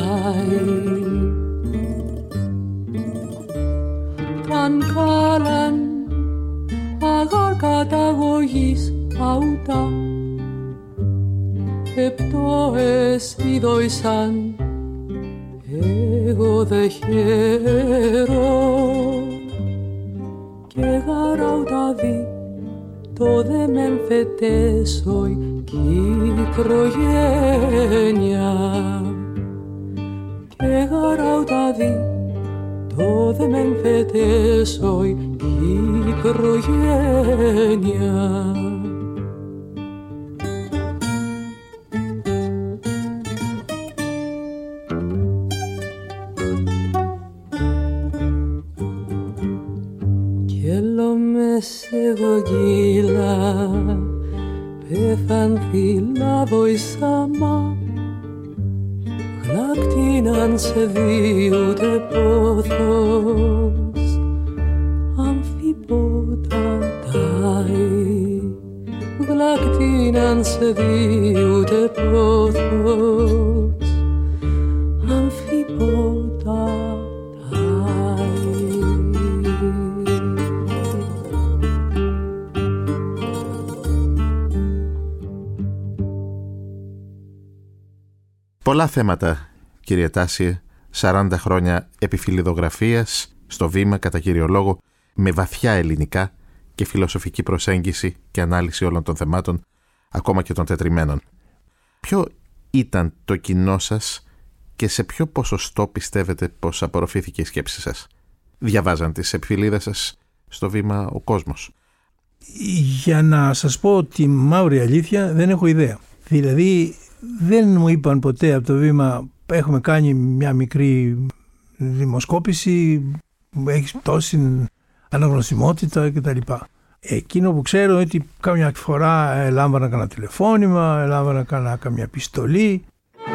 αν κάλαν αγάρ καταγωγής αούτα επτόες ειδοϊσαν εγώ δε χαίρο και γαραουταδί το δε μεν φετέσοι κι οικογένεια και γαραουταδί το δε μεν φετέσοι κι οικογένεια. Γογίλα πεφανθήλα βοησάμα γλακτίναν σε διούτε πόθος αμφιπότα τάι γλακτίναν σε διούτε πόθος αμφιπότα Πολλά θέματα, κύριε Τάσιε, 40 χρόνια επιφυλιδογραφίας στο Βήμα κατά κύριο λόγο, με βαθιά ελληνικά και φιλοσοφική προσέγγιση και ανάλυση όλων των θεμάτων, ακόμα και των τετριμένων. Ποιο ήταν το κοινό σας και σε ποιο ποσοστό πιστεύετε πως απορροφήθηκε η σκέψη σας? Διαβάζαν τις επιφυλίδες σας στο Βήμα ο κόσμος? Για να σας πω τη μαύρη αλήθεια, δεν έχω ιδέα. Δηλαδή δεν μου είπαν ποτέ από το Βήμα έχουμε κάνει μια μικρή δημοσκόπηση, έχει τόση αναγνωσιμότητα κτλ. Εκείνο που ξέρω είναι ότι κάμια φορά έλαμβανα κανένα τηλεφώνημα, έλαμβανα καμιά επιστολή.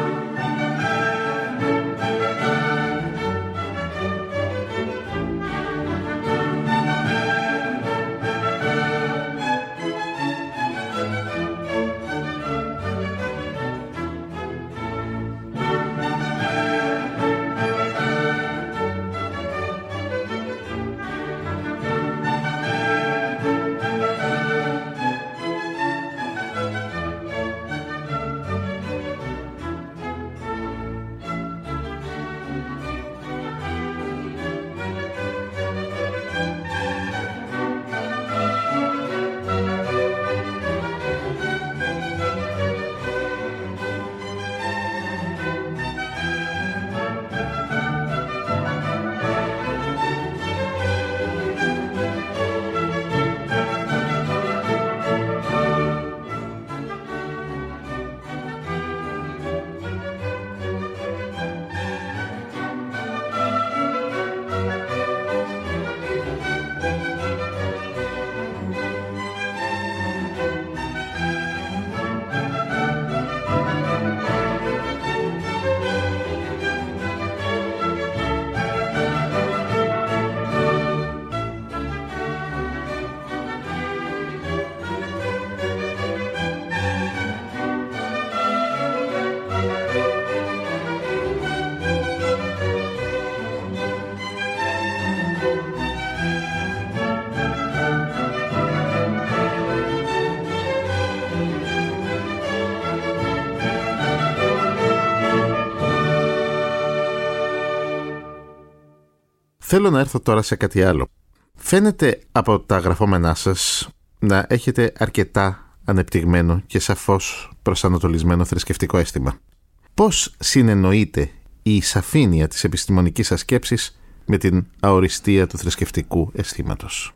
Θέλω να έρθω τώρα σε κάτι άλλο. Φαίνεται από τα γραφόμενά σας να έχετε αρκετά ανεπτυγμένο και σαφώς προσανατολισμένο θρησκευτικό αίσθημα. Πώς συνεννοείται η σαφήνεια της επιστημονικής σας σκέψης με την αοριστία του θρησκευτικού αισθήματος?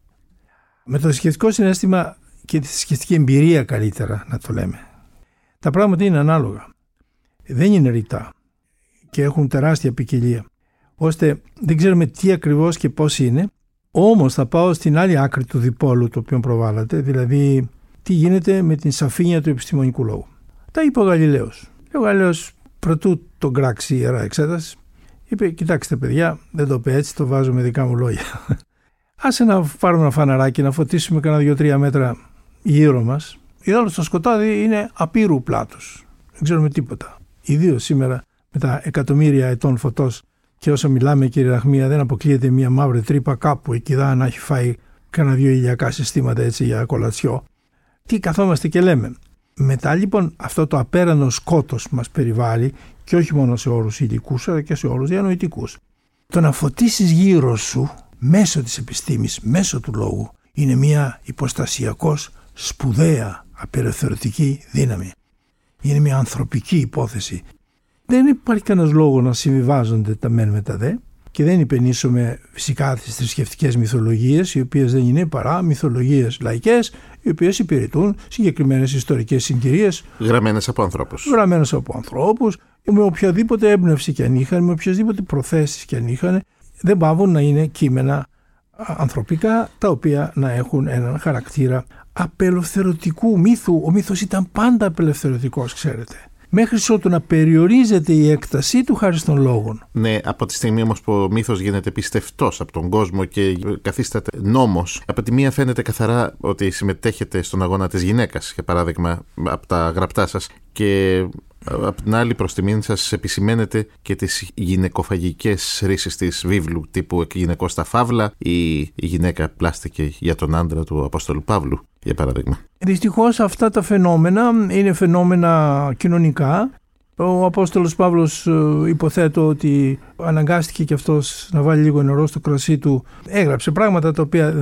Με το θρησκευτικό συναίσθημα και τη θρησκευτική εμπειρία, καλύτερα να το λέμε, τα πράγματα είναι ανάλογα. Δεν είναι ρητά και έχουν τεράστια ποικιλία, ώστε δεν ξέρουμε τι ακριβώς και πώς είναι. Όμως θα πάω στην άλλη άκρη του διπόλου το οποίο προβάλλατε, δηλαδή τι γίνεται με την σαφήνεια του επιστημονικού λόγου. Τα είπε ο Γαλιλαίος. Ο Γαλιλαίος, προτού τον κράξει η Ιερά Εξέταση, είπε: κοιτάξτε παιδιά, δεν το είπε έτσι, το βάζω με δικά μου λόγια. Άσε να πάρουμε ένα φαναράκι, να φωτίσουμε κανένα 2-3 μέτρα γύρω μας. Ιδάλλως το σκοτάδι είναι απείρου πλάτους. Δεν ξέρουμε τίποτα. Ιδίως σήμερα με τα εκατομμύρια ετών φωτός. Και όσο μιλάμε, κύριε Ραχμία, δεν αποκλείεται μια μαύρη τρύπα κάπου εκεί δά να έχει φάει κάνα 2 ηλιακά συστήματα έτσι για κολατσιό. Τι καθόμαστε και λέμε? Μετά λοιπόν αυτό το απέραντο σκότος μας περιβάλλει και όχι μόνο σε όρους υλικούς αλλά και σε όρους διανοητικούς. Το να φωτίσεις γύρω σου μέσω της επιστήμης, μέσω του λόγου, είναι μια υποστασιακώς σπουδαία απελευθερωτική δύναμη. Είναι μια ανθρωπική υπόθεση. Δεν υπάρχει κανένας λόγο να συμβιβάζονται τα μεν με τα δε και δεν υπενήσουμε φυσικά τις θρησκευτικές μυθολογίες, οι οποίες δεν είναι παρά μυθολογίες λαϊκές, οι οποίες υπηρετούν συγκεκριμένες ιστορικές συγκυρίες. Γραμμένες από ανθρώπους. Με οποιαδήποτε έμπνευση και αν είχαν, με οποιασδήποτε προθέσεις και αν είχαν, δεν πάβουν να είναι κείμενα ανθρωπικά, τα οποία να έχουν έναν χαρακτήρα απελευθερωτικού μύθου. Ο μύθος ήταν πάντα απελευθερωτικός, ξέρετε. Μέχρι ότου να περιορίζεται η έκτασή του χάρη των λόγων. Ναι, από τη στιγμή όμως που ο μύθος γίνεται πιστευτός από τον κόσμο και καθίσταται νόμος, από τη μία φαίνεται καθαρά ότι συμμετέχετε στον αγώνα της γυναίκας, για παράδειγμα, από τα γραπτά σας, και από την άλλη προς τιμήν σας επισημαίνετε και τις γυναικοφαγικές ρίσεις της βίβλου, τύπου γυναικό στα φαύλα ή η γυναίκα πλάστηκε για τον άντρα του Απόστολου Παύλου, για παράδειγμα. Δυστυχώς αυτά τα φαινόμενα είναι φαινόμενα κοινωνικά. Ο Απόστολος Παύλος, υποθέτω ότι αναγκάστηκε και αυτός να βάλει λίγο νερό στο κρασί του. Έγραψε πράγματα τα οποία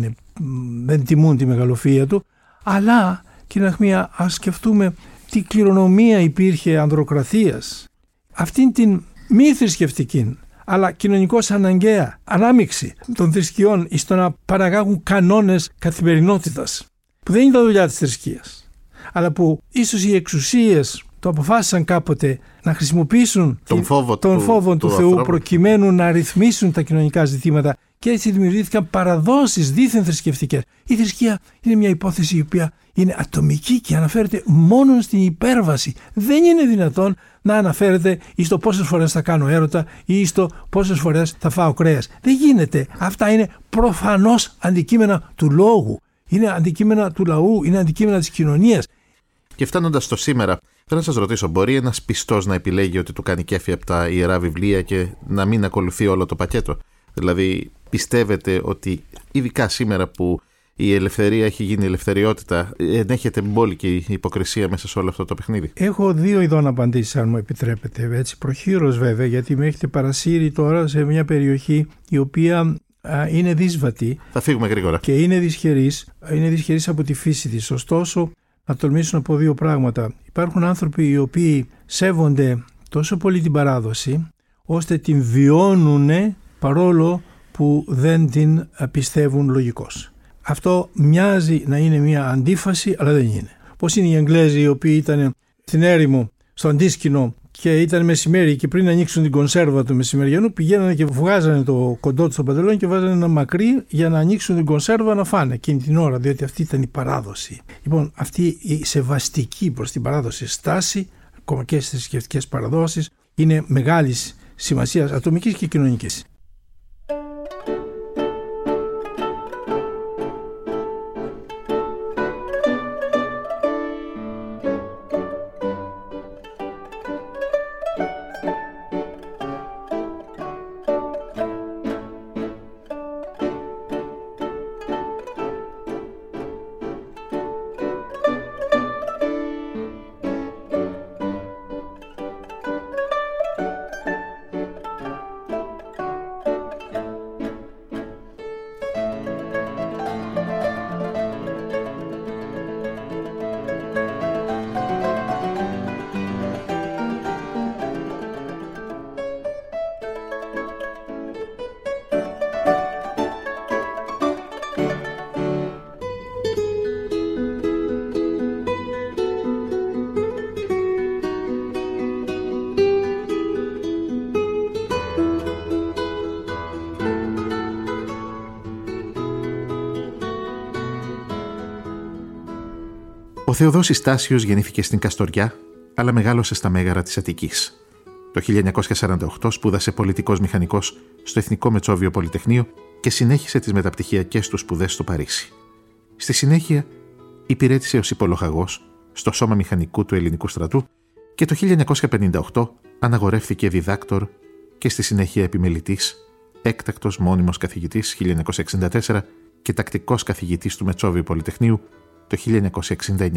δεν τιμούν τη μεγαλοφία του. Αλλά, κύριε Ναχμία, ας σκεφτούμε τι κληρονομία υπήρχε ανδροκρατίας. Αυτήν την μη θρησκευτική, αλλά κοινωνικώς αναγκαία ανάμειξη των θρησκειών στο να παραγάγουν κανόνες καθημερινότητας, που δεν είναι τα δουλειά της θρησκείας, αλλά που ίσως οι εξουσίες το αποφάσισαν κάποτε να χρησιμοποιήσουν τον φόβο του Θεού προκειμένου να ρυθμίσουν τα κοινωνικά ζητήματα, και έτσι δημιουργήθηκαν παραδόσεις δίθεν θρησκευτικές. Η θρησκεία είναι μια υπόθεση η οποία είναι ατομική και αναφέρεται μόνο στην υπέρβαση. Δεν είναι δυνατόν να αναφέρεται στο πόσες φορές θα κάνω έρωτα ή στο πόσες φορές θα φάω κρέας. Δεν γίνεται. Αυτά είναι προφανώς αντικείμενα του λόγου. Είναι αντικείμενα του λαού, είναι αντικείμενα της κοινωνίας. Και φτάνοντας στο σήμερα, θέλω να σας ρωτήσω, μπορεί ένας πιστός να επιλέγει ότι του κάνει κέφι από τα ιερά βιβλία και να μην ακολουθεί όλο το πακέτο? Δηλαδή, πιστεύετε ότι ειδικά σήμερα που η ελευθερία έχει γίνει ελευθεριότητα, ενέχεται μπόλικη υποκρισία μέσα σε όλο αυτό το παιχνίδι? Έχω δύο ειδών απαντήσεις, αν μου επιτρέπετε, έτσι προχείρως βέβαια, γιατί με έχετε παρασύρει τώρα σε μια περιοχή η οποία είναι δύσβατη. Θα φύγουμε γρήγορα. Και είναι δυσχερής από τη φύση της. Ωστόσο, να τολμήσω να πω δύο πράγματα. Υπάρχουν άνθρωποι οι οποίοι σέβονται τόσο πολύ την παράδοση, ώστε την βιώνουν παρόλο που δεν την πιστεύουν λογικώς. Αυτό μοιάζει να είναι μια αντίφαση, αλλά δεν είναι. Πώς είναι οι Εγγλέζοι οι οποίοι ήταν στην έρημο, στο αντίσκηνο, και ήταν μεσημέρι και πριν ανοίξουν την κονσέρβα του μεσημεριανού πήγαιναν και βγάζανε το κοντό του στο παντελόνι και βάζανε ένα μακρύ για να ανοίξουν την κονσέρβα να φάνε εκείνη την ώρα, διότι αυτή ήταν η παράδοση. Λοιπόν, αυτή η σεβαστική προς την παράδοση στάση, ακόμα και στις θρησκευτικές παραδόσεις, είναι μεγάλης σημασίας ατομικής και κοινωνικής. Ο Θεοδόσης Τάσιος γεννήθηκε στην Καστοριά, αλλά μεγάλωσε στα μέγαρα της Αττικής. Το 1948 σπούδασε πολιτικός μηχανικός στο Εθνικό Μετσόβιο Πολυτεχνείο και συνέχισε τις μεταπτυχιακές του σπουδές στο Παρίσι. Στη συνέχεια υπηρέτησε ως υπολοχαγός στο Σώμα Μηχανικού του Ελληνικού Στρατού και το 1958 αναγορεύθηκε διδάκτορ και στη συνέχεια επιμελητής, έκτακτος μόνιμος καθηγητής 1964 και τακτικός καθηγητής του Μετσόβιου Πολυτεχνείου το 1969.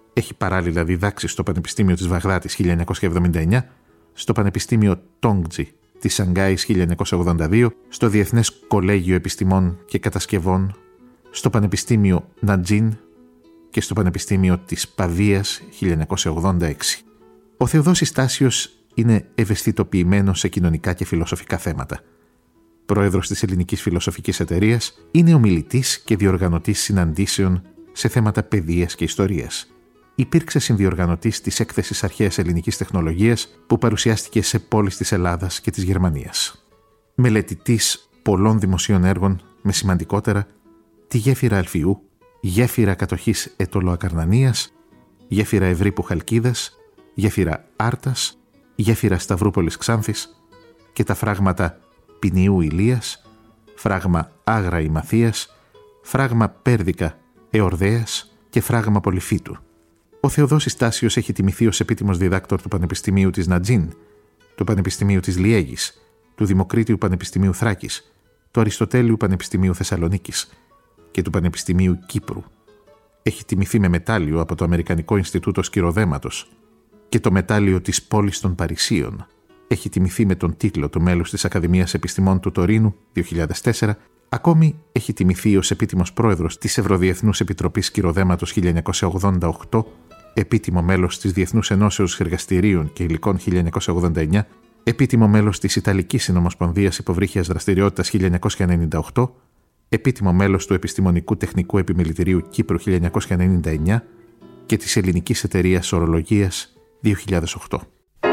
Έχει παράλληλα διδάξει στο Πανεπιστήμιο της Βαγδάτης 1979, στο Πανεπιστήμιο Τόγκτζι της Σανγκάης 1982, στο Διεθνές Κολέγιο Επιστημών και Κατασκευών, στο Πανεπιστήμιο Νατζίν και στο Πανεπιστήμιο της Παδίας 1986. Ο Θεοδόσης Τάσιος είναι ευαισθητοποιημένος σε κοινωνικά και φιλοσοφικά θέματα. Πρόεδρος της Ελληνικής Φιλοσοφικής Εταιρείας, είναι ομιλητής και διοργανωτής συναντήσεων σε θέματα παιδείας και ιστορίας. Υπήρξε συνδιοργανωτής της έκθεσης Αρχαίας Ελληνικής Τεχνολογίας που παρουσιάστηκε σε πόλεις της Ελλάδας και της Γερμανίας. Μελετητής πολλών δημοσίων έργων με σημαντικότερα τη Γέφυρα Αλφιού, Γέφυρα Κατοχής Αιτωλοακαρνανίας, Γέφυρα Ευρύπου Χαλκίδας, Γέφυρα Άρτας, Γέφυρα Σταυρούπολης Ξάνθης και τα φράγματα Ποινιού Ηλίας, φράγμα Άγρα Ημαθίας, φράγμα Πέρδικα Εορδέας και φράγμα Πολυφίτου. Ο Θεοδόσης Τάσιος έχει τιμηθεί ως επίτιμος διδάκτορ του Πανεπιστημίου της Νατζίν, του Πανεπιστημίου της Λιέγης, του Δημοκρίτιου Πανεπιστημίου Θράκης, του Αριστοτέλειου Πανεπιστημίου Θεσσαλονίκης και του Πανεπιστημίου Κύπρου. Έχει τιμηθεί με μετάλλιο από το Αμερικανικό Ινστιτούτο Σκυροδέματος και το μετάλλιο της Πόλης των Παρισίων. Έχει τιμηθεί με τον τίτλο του μέλους της Ακαδημίας Επιστημών του Τωρίνου 2004. Ακόμη έχει τιμηθεί ως επίτιμος πρόεδρος της Ευρωδιεθνούς Επιτροπής Σκυροδέματος 1988, επίτιμο μέλος της Διεθνούς Ενώσεως Εργαστηρίων και Υλικών 1989, επίτιμο μέλος της Ιταλικής Συνομοσπονδίας Υποβρύχιας Δραστηριότητας 1998, επίτιμο μέλος του Επιστημονικού Τεχνικού Επιμελητηρίου Κύπρου 1999 και της Ελληνικής Εταιρείας Ορολογίας 2008.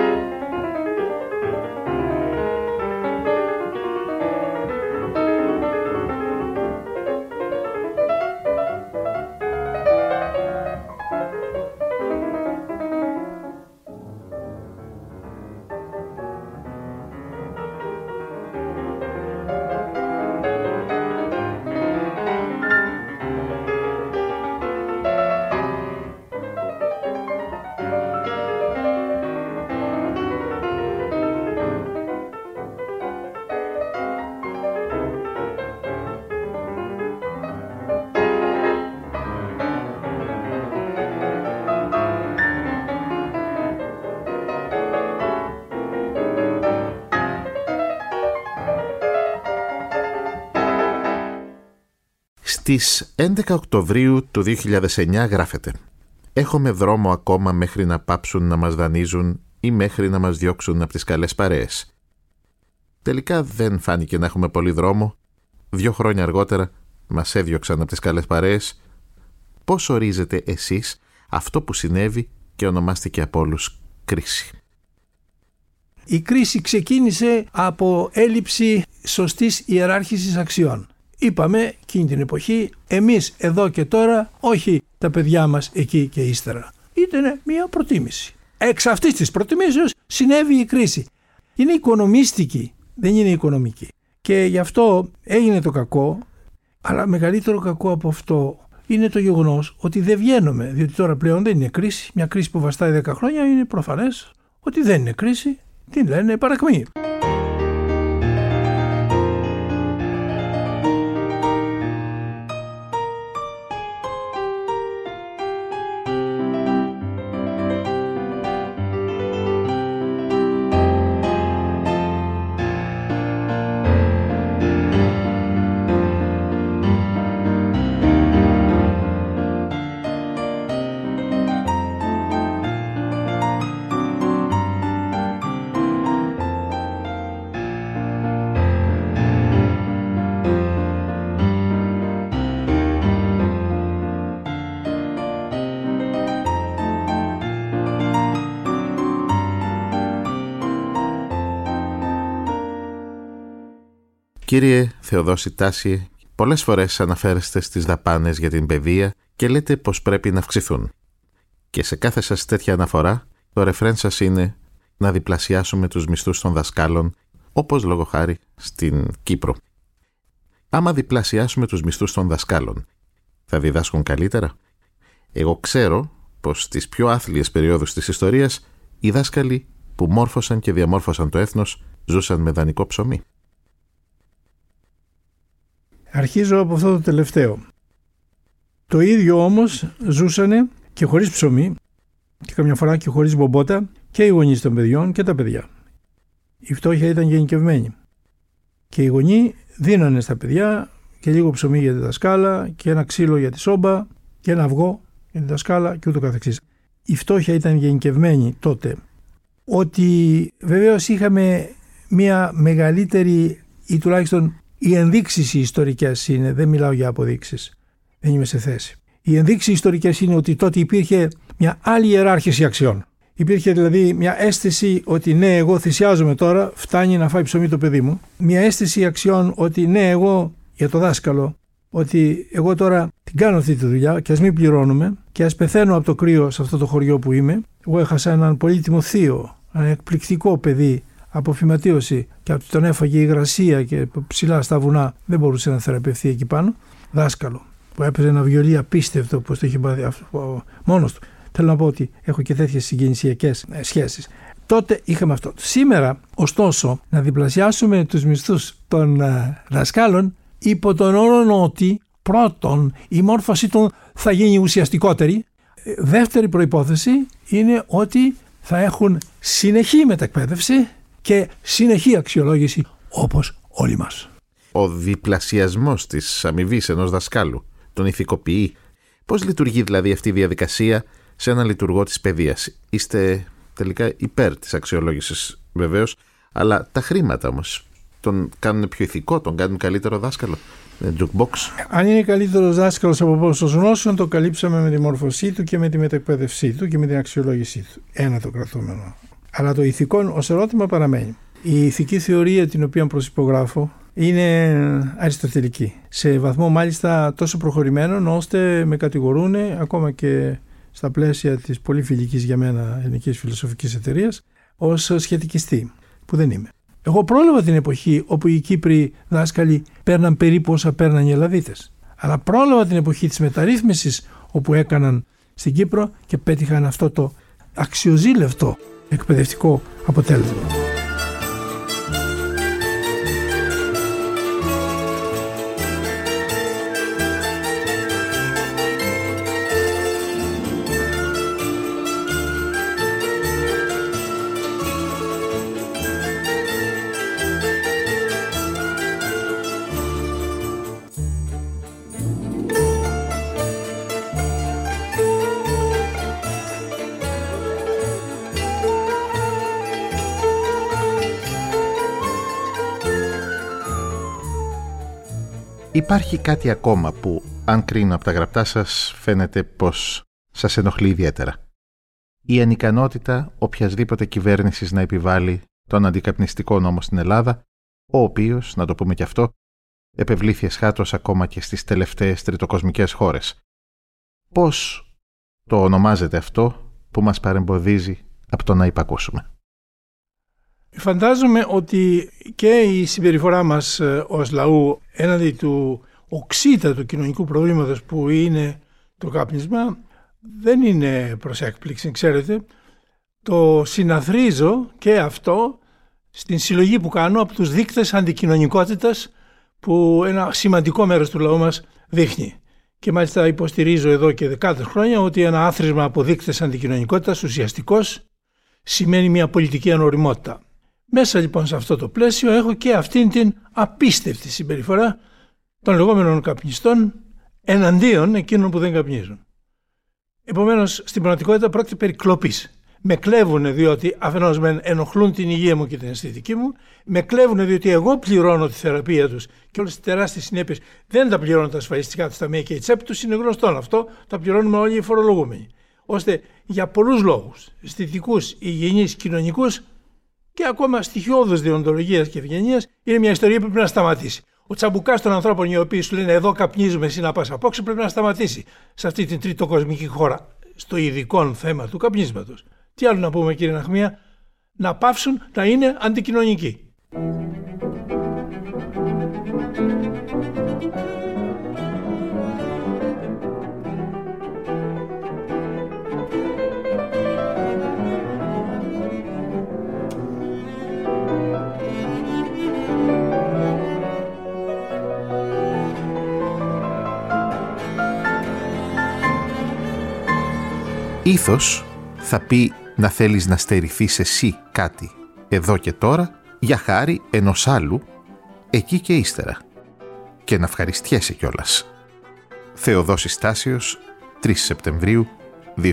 Στις 11 Οκτωβρίου του 2009 γράφεται «Έχουμε δρόμο ακόμα μέχρι να πάψουν να μας δανείζουν ή μέχρι να μας διώξουν από τις καλές παρέες». Τελικά δεν φάνηκε να έχουμε πολύ δρόμο. 2 χρόνια αργότερα μας έδιωξαν από τις καλές παρέες. Πώς ορίζετε εσείς αυτό που συνέβη και ονομάστηκε από όλους κρίση? Η κρίση ξεκίνησε από έλλειψη σωστής ιεράρχησης αξιών. Είπαμε εκείνη την εποχή, εμείς εδώ και τώρα, όχι τα παιδιά μας εκεί και ύστερα. Ήταν μια προτίμηση. Εξ αυτής της προτιμήσεως συνέβη η κρίση. Είναι οικονομίστικη, δεν είναι οικονομική. Και γι' αυτό έγινε το κακό, αλλά μεγαλύτερο κακό από αυτό είναι το γεγονός ότι δεν βγαίνουμε. Διότι τώρα πλέον δεν είναι κρίση. Μια κρίση που βαστάει 10 χρόνια είναι προφανές ότι δεν είναι κρίση. Την λένε παρακμή. Κύριε Θεοδόση Τάση, πολλές φορές αναφέρεστε στις δαπάνες για την παιδεία και λέτε πως πρέπει να αυξηθούν. Και σε κάθε σας τέτοια αναφορά, το ρεφρέν σας είναι να διπλασιάσουμε τους μισθούς των δασκάλων, όπως λόγω χάρη στην Κύπρο. Άμα διπλασιάσουμε τους μισθούς των δασκάλων, θα διδάσκουν καλύτερα? Εγώ ξέρω πως στις πιο άθλιες περιόδους της ιστορίας, οι δάσκαλοι που μόρφωσαν και διαμόρφωσαν το έθνος ζούσαν με δανεικό ψωμί. Αρχίζω από αυτό το τελευταίο. Το ίδιο όμως ζούσανε και χωρίς ψωμί και καμιά φορά και χωρίς μπομπότα και οι γονείς των παιδιών και τα παιδιά. Η φτώχεια ήταν γενικευμένη και οι γονείς δίνανε στα παιδιά και λίγο ψωμί για τη δασκάλα και ένα ξύλο για τη σόμπα και ένα αυγό για τη δασκάλα και ούτω καθεξής. Η φτώχεια ήταν γενικευμένη τότε. Ότι βεβαίως είχαμε μια μεγαλύτερη, ή τουλάχιστον οι ενδείξεις οι ιστορικές είναι, δεν μιλάω για αποδείξεις, δεν είμαι σε θέση. Οι ενδείξεις ιστορικές είναι ότι τότε υπήρχε μια άλλη ιεράρχηση αξιών. Υπήρχε δηλαδή μια αίσθηση ότι ναι, εγώ θυσιάζομαι τώρα, φτάνει να φάει ψωμί το παιδί μου. Μια αίσθηση αξιών ότι ναι, εγώ για το δάσκαλο, ότι εγώ τώρα την κάνω αυτή τη δουλειά και ας μην πληρώνουμε και ας πεθαίνω από το κρύο σε αυτό το χωριό που είμαι. Εγώ έχασα έναν πολύτιμο θείο, ένα εκπληκτικό παιδί από φυματίωση και τον έφαγε η υγρασία και ψηλά στα βουνά δεν μπορούσε να θεραπευθεί εκεί πάνω. Δάσκαλο που έπαιζε ένα βιολί απίστευτο, όπως το είχε πάρει μόνος του. Θέλω να πω ότι έχω και τέτοιες συγκινησιακές σχέσεις. Τότε είχαμε αυτό. Σήμερα, ωστόσο, να διπλασιάσουμε τους μισθούς των δασκάλων υπό τον όρο ότι πρώτον η μόρφωση των θα γίνει ουσιαστικότερη. Δεύτερη προϋπόθεση είναι ότι θα έχουν συνεχή μετακπαίδευση και συνεχή αξιολόγηση όπως όλοι μας. Ο διπλασιασμός της αμοιβής ενός δασκάλου τον ηθικοποιεί. Πώς λειτουργεί δηλαδή αυτή η διαδικασία σε έναν λειτουργό της παιδείας? Είστε τελικά υπέρ της αξιολόγησης βεβαίως, αλλά τα χρήματα όμως τον κάνουν πιο ηθικό, τον κάνουν καλύτερο δάσκαλο? Jukebox. Αν είναι καλύτερος δάσκαλος από πόσος γνώσεων, το καλύψαμε με τη μόρφωσή του και με τη μετακπαίδευσή του και με την αξιολόγησή του. Ένα το κρατούμενο. Αλλά το ηθικό ως ερώτημα παραμένει. Η ηθική θεωρία την οποία προσυπογράφω είναι αριστοτελική. Σε βαθμό μάλιστα τόσο προχωρημένο ώστε με κατηγορούν ακόμα και στα πλαίσια της πολύ φιλικής για μένα ελληνικής φιλοσοφικής εταιρείας ως σχετικιστή, που δεν είμαι. Εγώ πρόλαβα την εποχή όπου οι Κύπροι δάσκαλοι παίρναν περίπου όσα παίρναν οι Ελλαδίτες. Αλλά πρόλαβα την εποχή της μεταρρύθμισης όπου έκαναν στην Κύπρο και πέτυχαν αυτό το αξιοζήλευτο εκπαιδευτικό αποτέλεσμα. Υπάρχει κάτι ακόμα που, αν κρίνω από τα γραπτά σας, φαίνεται πως σας ενοχλεί ιδιαίτερα? Η ανικανότητα οποιασδήποτε κυβέρνησης να επιβάλλει τον αντικαπνιστικό νόμο στην Ελλάδα, ο οποίος, να το πούμε και αυτό, επευλήθη εσχάτως ακόμα και στις τελευταίες τριτοκοσμικές χώρες. Πώς το ονομάζεται αυτό που μας παρεμποδίζει από το να υπακούσουμε? Φαντάζομαι ότι και η συμπεριφορά μας ως λαού έναντι του οξύτατου κοινωνικού προβλήματος που είναι το κάπνισμα δεν είναι προς έκπληξη, ξέρετε. Το συναθρίζω και αυτό στην συλλογή που κάνω από τους δείκτες αντικοινωνικότητας που ένα σημαντικό μέρος του λαού μας δείχνει. Και μάλιστα υποστηρίζω εδώ και δεκάδες χρόνια ότι ένα άθροισμα από δείκτες αντικοινωνικότητας ουσιαστικός σημαίνει μια πολιτική ανοριμότητα. Μέσα λοιπόν σε αυτό το πλαίσιο έχω και αυτήν την απίστευτη συμπεριφορά των λεγόμενων καπνιστών εναντίον εκείνων που δεν καπνίζουν. Επομένως, στην πραγματικότητα πρόκειται περί κλοπής. Με κλέβουν διότι αφενός με ενοχλούν την υγεία μου και την αισθητική μου, με κλέβουν διότι εγώ πληρώνω τη θεραπεία τους και όλες τις τεράστιες συνέπειες δεν τα πληρώνουν τα ασφαλιστικά τους ταμεία και η τσέπη τους είναι γνωστόν αυτό, τα πληρώνουμε όλοι οι φορολογούμενοι. Ώστε για πολλούς λόγους, αισθητικούς, υγιεινείς, κοινωνικούς και ακόμα στοιχειώδους δεοντολογίας και ευγενίας, είναι μια ιστορία που πρέπει να σταματήσει. Ο τσαμπουκάς των ανθρώπων οι οποίοι σου λένε εδώ καπνίζουμε, εσύ να πας απόξω, πρέπει να σταματήσει σε αυτή την τριτοκοσμική χώρα, στο ειδικό θέμα του καπνίσματος. Τι άλλο να πούμε, κύριε Ναχμία? Να πάυσουν να είναι αντικοινωνικοί. Ήθος θα πει να θέλεις να στερηθείς εσύ κάτι εδώ και τώρα για χάρη ενός άλλου εκεί και ύστερα και να ευχαριστιέσαι κιόλας. Θεοδόσης Τάσιος, 3 Σεπτεμβρίου 2006.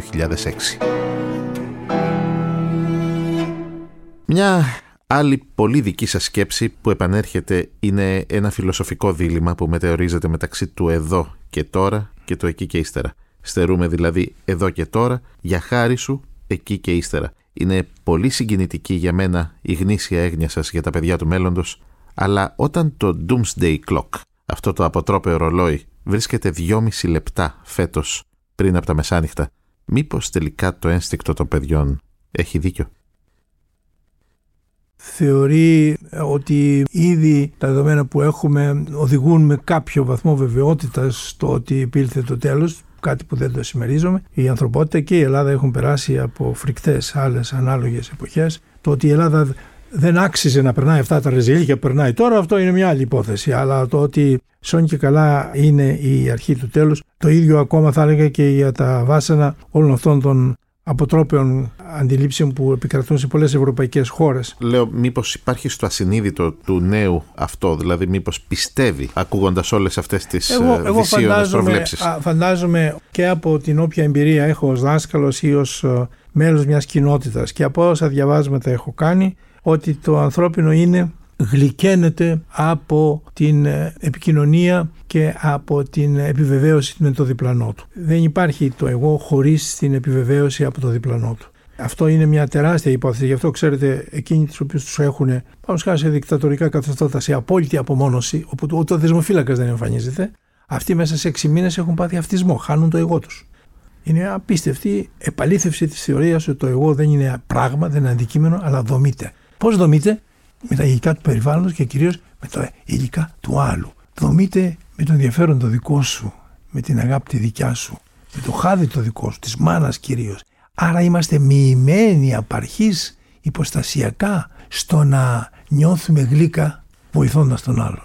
Μια άλλη πολύ δική σας σκέψη που επανέρχεται είναι ένα φιλοσοφικό δίλημμα που μετεωρίζεται μεταξύ του εδώ και τώρα και το εκεί και ύστερα. Στερούμε δηλαδή εδώ και τώρα για χάρη σου εκεί και ύστερα. Είναι πολύ συγκινητική για μένα η γνήσια έγνοια σας για τα παιδιά του μέλλοντος, αλλά όταν το Doomsday Clock, αυτό το αποτρόπαιο ρολόι, βρίσκεται 2,5 λεπτά φέτος πριν από τα μεσάνυχτα, μήπως τελικά το ένστικτο των παιδιών έχει δίκιο? Θεωρεί ότι ήδη τα δεδομένα που έχουμε οδηγούν με κάποιο βαθμό βεβαιότητας στο ότι υπήλθε το τέλος, κάτι που δεν το συμμερίζομαι. Η ανθρωπότητα και η Ελλάδα έχουν περάσει από φρικτές άλλες ανάλογες εποχές. Το ότι η Ελλάδα δεν άξιζε να περνάει αυτά τα ρεζιλίκια που περνάει τώρα, αυτό είναι μια άλλη υπόθεση. Αλλά το ότι σώνει και καλά είναι η αρχή του τέλους. Το ίδιο ακόμα θα έλεγα και για τα βάσανα όλων αυτών των αποτρόπαιων αντιλήψεων που επικρατούν σε πολλές ευρωπαϊκές χώρες. Λέω, μήπως υπάρχει στο ασυνείδητο του νέου αυτό, δηλαδή μήπως πιστεύει ακούγοντας όλες αυτές τις δυσίωνες προβλέψεις. Φαντάζομαι και από την όποια εμπειρία έχω ως δάσκαλος ή ως μέλος μιας κοινότητας και από όσα διαβάσματα έχω κάνει, ότι το ανθρώπινο είναι γλυκαίνεται από την επικοινωνία και από την επιβεβαίωση με το διπλανό του. Δεν υπάρχει το εγώ χωρίς την επιβεβαίωση από το διπλανό του. Αυτό είναι μια τεράστια υπόθεση. Γι' αυτό ξέρετε, εκείνοι τους οποίους τους έχουν πάνω σχά σε δικτατορικά καθεστώτα, σε απόλυτη απομόνωση, όπου ο δεσμοφύλακας δεν εμφανίζεται, αυτοί μέσα σε 6 μήνες έχουν πάθει αυτισμό, χάνουν το εγώ τους. Είναι απίστευτη επαλήθευση της θεωρίας ότι το εγώ δεν είναι πράγμα, δεν είναι αντικείμενο, αλλά δομείται. Πώς δομείται? Με τα υλικά του περιβάλλοντος και κυρίως με τα υλικά του άλλου. Δομείται με το ενδιαφέρον το δικό σου, με την αγάπη τη δικιά σου, με το χάδι το δικό σου, της μάνας κυρίως. Άρα είμαστε μοιημένοι απαρχής υποστασιακά στο να νιώθουμε γλύκα βοηθώντας τον άλλον.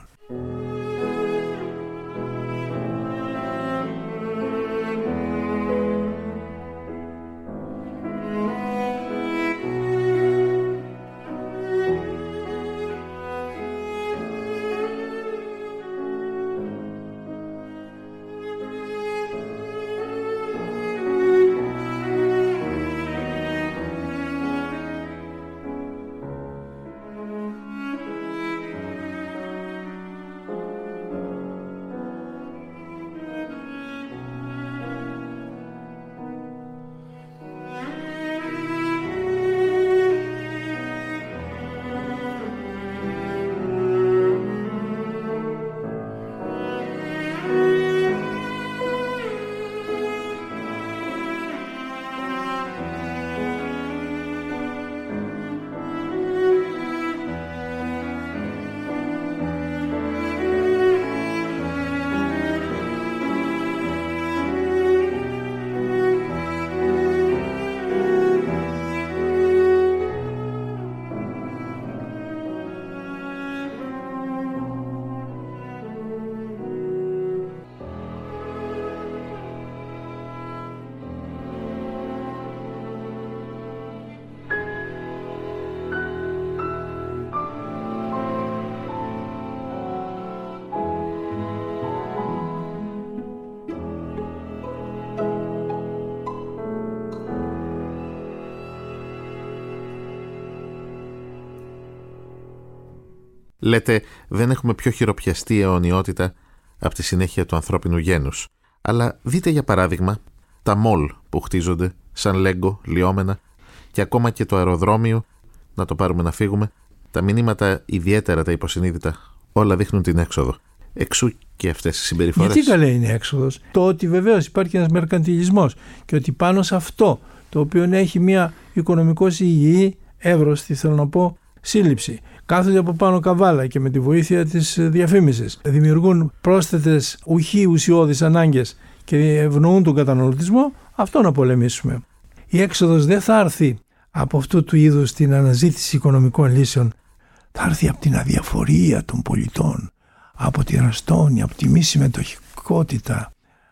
Λέτε, δεν έχουμε πιο χειροπιαστή αιωνιότητα από τη συνέχεια του ανθρώπινου γένους. Αλλά δείτε για παράδειγμα τα μολ που χτίζονται σαν λέγκο, λιώμενα, και ακόμα και το αεροδρόμιο, να το πάρουμε να φύγουμε. Τα μηνύματα, ιδιαίτερα τα υποσυνείδητα, όλα δείχνουν την έξοδο. Εξού και αυτές οι συμπεριφορές. Γιατί καλέ είναι έξοδος? Το ότι βεβαίως υπάρχει ένας μερκαντιλισμός και ότι πάνω σε αυτό, το οποίο έχει μια οικονομικώς υγιή, εύρωστη, θέλω να πω, σύλληψη, κάθονται από πάνω καβάλα και με τη βοήθεια της διαφήμισης δημιουργούν πρόσθετες ουχή ουσιώδεις ανάγκες και ευνοούν τον καταναλωτισμό, αυτό να πολεμήσουμε. Η έξοδος δεν θα έρθει από αυτού του είδους την αναζήτηση οικονομικών λύσεων, θα έρθει από την αδιαφορία των πολιτών, από τη ραστόνη, από τη μη συμμετοχικότητα,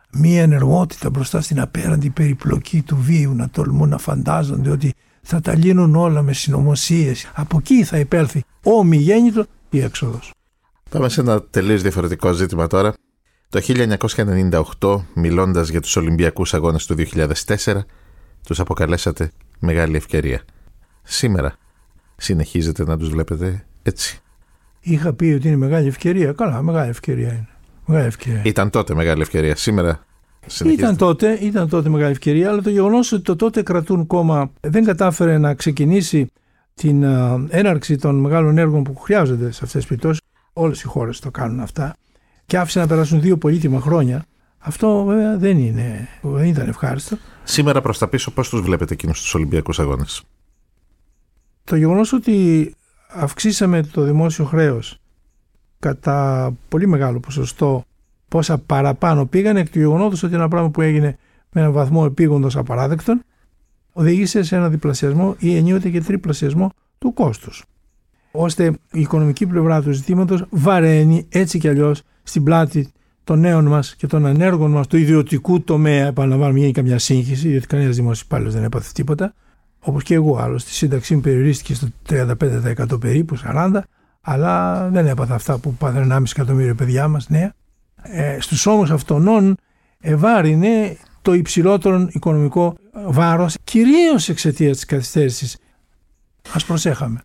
μία ενεργότητα μπροστά στην απέραντη περιπλοκή του βίου, να τολμούν να φαντάζονται ότι θα τα λύνουν όλα με συνωμοσίες. Από εκεί θα υπέλθει ομιγέννητο η έξοδος. Πάμε σε ένα τελείως διαφορετικό ζήτημα τώρα. Το 1998, μιλώντας για τους Ολυμπιακούς Αγώνες του 2004, τους αποκαλέσατε μεγάλη ευκαιρία. Σήμερα συνεχίζετε να τους βλέπετε έτσι? Είχα πει ότι είναι μεγάλη ευκαιρία. Καλά, μεγάλη ευκαιρία είναι. Μεγάλη ευκαιρία. Ήταν τότε μεγάλη ευκαιρία. Σήμερα συνεχίζετε? Ήταν τότε μεγάλη ευκαιρία, αλλά το γεγονός ότι το τότε κρατούν κόμμα δεν κατάφερε να ξεκινήσει την έναρξη των μεγάλων έργων που χρειάζονται σε αυτές τις περιπτώσεις. Όλες οι χώρες το κάνουν αυτά. Και άφησε να περάσουν 2 πολύτιμα χρόνια. Αυτό βέβαια δεν ήταν ευχάριστο. Σήμερα προς τα πίσω πώς τους βλέπετε εκείνους τους Ολυμπιακούς Αγώνες? Το γεγονός ότι αυξήσαμε το δημόσιο χρέος κατά πολύ μεγάλο ποσοστό, πόσα παραπάνω πήγαν, εκ του γεγονότος ότι ένα πράγμα που έγινε με έναν βαθμό επίγοντος απαράδεκτον, οδήγησε σε ένα διπλασιασμό ή ενίοτε και τριπλασιασμό του κόστους. Ώστε η οικονομική πλευρά του ζητήματος βαραίνει έτσι κι αλλιώς στην πλάτη των νέων μας και των ανέργων μας του ιδιωτικού τομέα. Επαναλαμβάνω, γίνει καμιά σύγχυση, διότι κανένας δημόσιος υπάλληλος δεν έπαθε τίποτα. Όπως και εγώ άλλωστε, η σύνταξή μου περιορίστηκε στο 35% περίπου, 40%, αλλά δεν έπαθα αυτά που πάθανε 1,5 εκατομμύριο παιδιά μας νέα. Στους ώμους αυτών ευάρυνε το υψηλότερο οικονομικό βάρος, κυρίως εξαιτίας της καθυστέρησης. Ας προσέχαμε.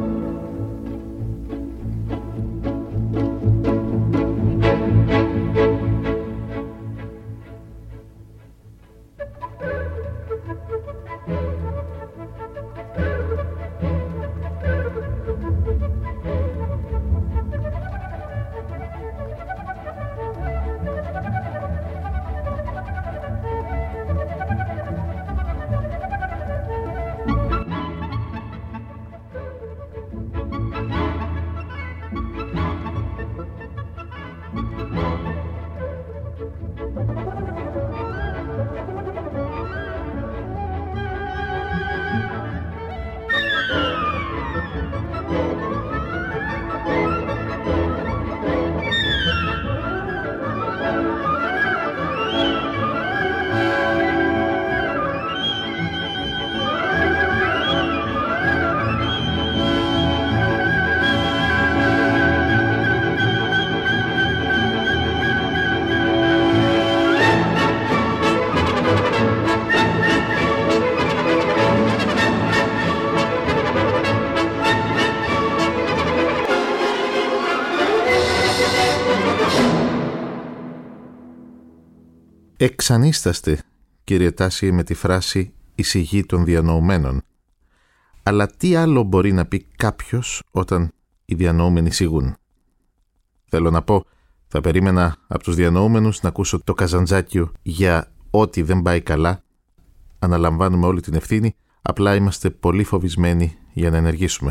Εξανίσταστε, κύριε Τάση, με τη φράση «η σιγή των διανοουμένων». Αλλά τι άλλο μπορεί να πει κάποιος όταν οι διανοούμενοι σιγούν? Θέλω να πω, θα περίμενα από τους διανοούμενους να ακούσω το καζαντζάκιο για ό,τι δεν πάει καλά. Αναλαμβάνουμε όλη την ευθύνη, απλά είμαστε πολύ φοβισμένοι για να ενεργήσουμε.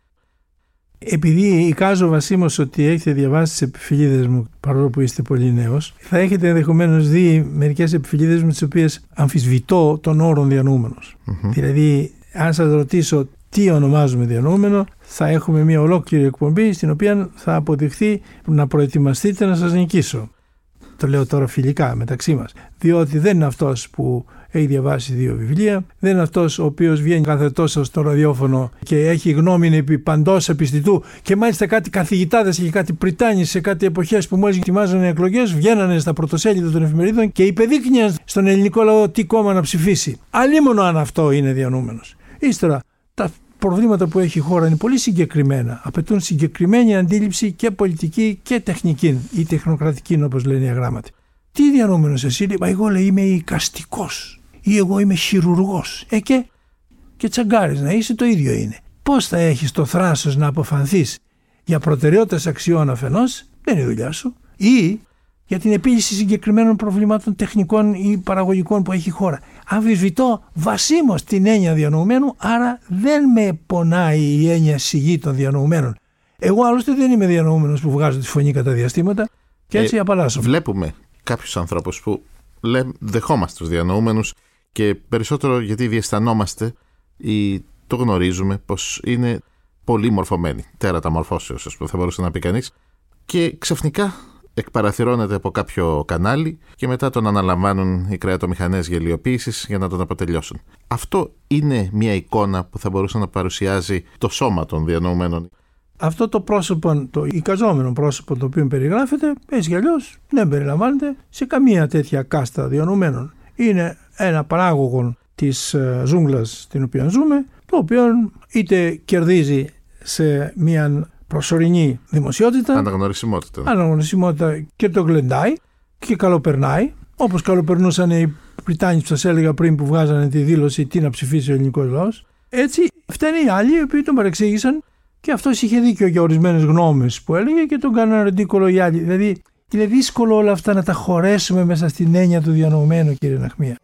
Επειδή εικάζω βασίμως ότι έχετε διαβάσει τις επιφυλίδες μου, παρόλο που είστε πολύ νέος, θα έχετε ενδεχομένως δει μερικές επιφυλίδες με τις οποίες αμφισβητώ τον όρο διανοούμενος. Δηλαδή, αν σας ρωτήσω τι ονομάζουμε διανοούμενο, θα έχουμε μια ολόκληρη εκπομπή στην οποία θα αποδειχθεί να προετοιμαστείτε να σας νικήσω. Το λέω τώρα φιλικά μεταξύ μας. Διότι δεν είναι αυτός που έχει διαβάσει 2 βιβλία, δεν είναι αυτός ο οποίος βγαίνει κάθε τόσο στο ραδιόφωνο και έχει γνώμη επί παντός επιστητού, και μάλιστα κάτι καθηγητάδες και κάτι πριτάνιες σε κάτι εποχές που μόλις ετοιμάζανε εκλογές βγαίνανε στα πρωτοσέλιδα των εφημερίδων και υπεδείκνυαν στον ελληνικό λαό τι κόμμα να ψηφίσει. Αλλήμονο αν αυτό είναι διανοούμενος. Ύστερα, τα προβλήματα που έχει η χώρα είναι πολύ συγκεκριμένα. Απαιτούν συγκεκριμένη αντίληψη και πολιτική και τεχνική ή τεχνοκρατική, όπως λένε οι αγράμματοι. Τι διανοούμενος εσύ? Μα εγώ, λέει, είμαι εικαστικός ή εγώ είμαι χειρουργός. Και τσαγκάρεις να είσαι, το ίδιο είναι. Πώς θα έχεις το θράσος να αποφανθείς για προτεραιότητες αξιών αφενός, δεν είναι η δουλειά σου, ή για την επίλυση συγκεκριμένων προβλημάτων τεχνικών ή παραγωγικών που έχει η χώρα? Αμφισβητώ βασίμως την έννοια διανοουμένου, άρα δεν με πονάει η έννοια σιγή των διανοουμένων. Εγώ άλλωστε δεν είμαι διανοούμενος που βγάζω τη φωνή κατά διαστήματα και έτσι απαλλάσσω. Βλέπουμε κάποιους ανθρώπους που δεχόμαστε τους διανοούμενους, και περισσότερο γιατί διαισθανόμαστε ή το γνωρίζουμε πως είναι πολύ μορφωμένοι, τέρατα μορφώσεως, που θα μπορούσε να πει κανείς, και ξαφνικά εκπαραθυρώνεται από κάποιο κανάλι και μετά τον αναλαμβάνουν οι κρεατομηχανές γελιοποίησης για να τον αποτελειώσουν. Αυτό είναι μια εικόνα που θα μπορούσε να παρουσιάζει το σώμα των διανοουμένων. Αυτό το πρόσωπο, το εικαζόμενο πρόσωπο το οποίο περιγράφεται, έτσι κι αλλιώς δεν περιλαμβάνεται σε καμία τέτοια κάστα διανοουμένων. Είναι ένα παράγωγο της ζούγκλας την οποία ζούμε, το οποίο είτε κερδίζει σε μια προσωρινή δημοσιότητα, αναγνωρισιμότητα και το γλεντάει και καλοπερνάει, όπως καλοπερνούσαν οι Βρυτάνοι που σας έλεγα πριν που βγάζανε τη δήλωση τι να ψηφίσει ο ελληνικός λαός. Έτσι φταίνουν οι άλλοι οι οποίοι τον παρεξήγησαν και αυτός είχε δίκιο για ορισμένες γνώμες που έλεγε και τον κάνανε ρεντίκολο οι άλλοι. Δηλαδή είναι δύσκολο όλα αυτά να τα χωρέσουμε μέσα στην έννοια του διανοουμένου, κύριε Ναχμία.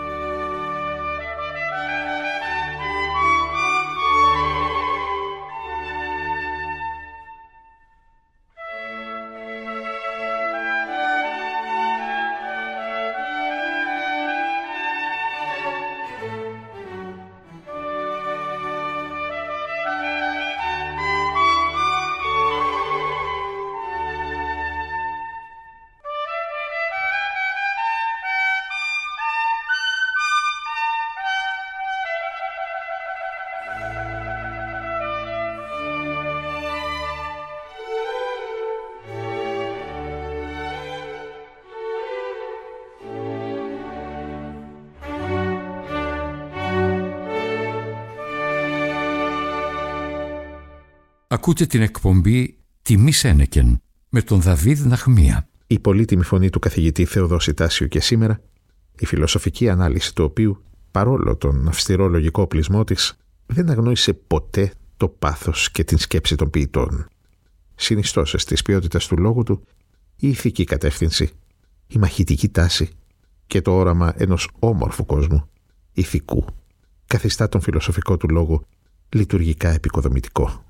Ακούτε την εκπομπή «Τιμή Σένεκεν» με τον Δαβίδ Ναχμία. Η πολύτιμη φωνή του καθηγητή Θεοδόση Τάσιου και σήμερα, η φιλοσοφική ανάλυση του οποίου, παρόλο τον αυστηρό λογικό οπλισμό της, δεν αγνόησε ποτέ το πάθος και την σκέψη των ποιητών. Συνιστώσεις της ποιότητας του λόγου του, η ηθική κατεύθυνση, η μαχητική τάση και το όραμα ενός όμορφου κόσμου, ηθικού, καθιστά τον φιλοσοφικό του λόγο λειτουργικά επικοδομητικό.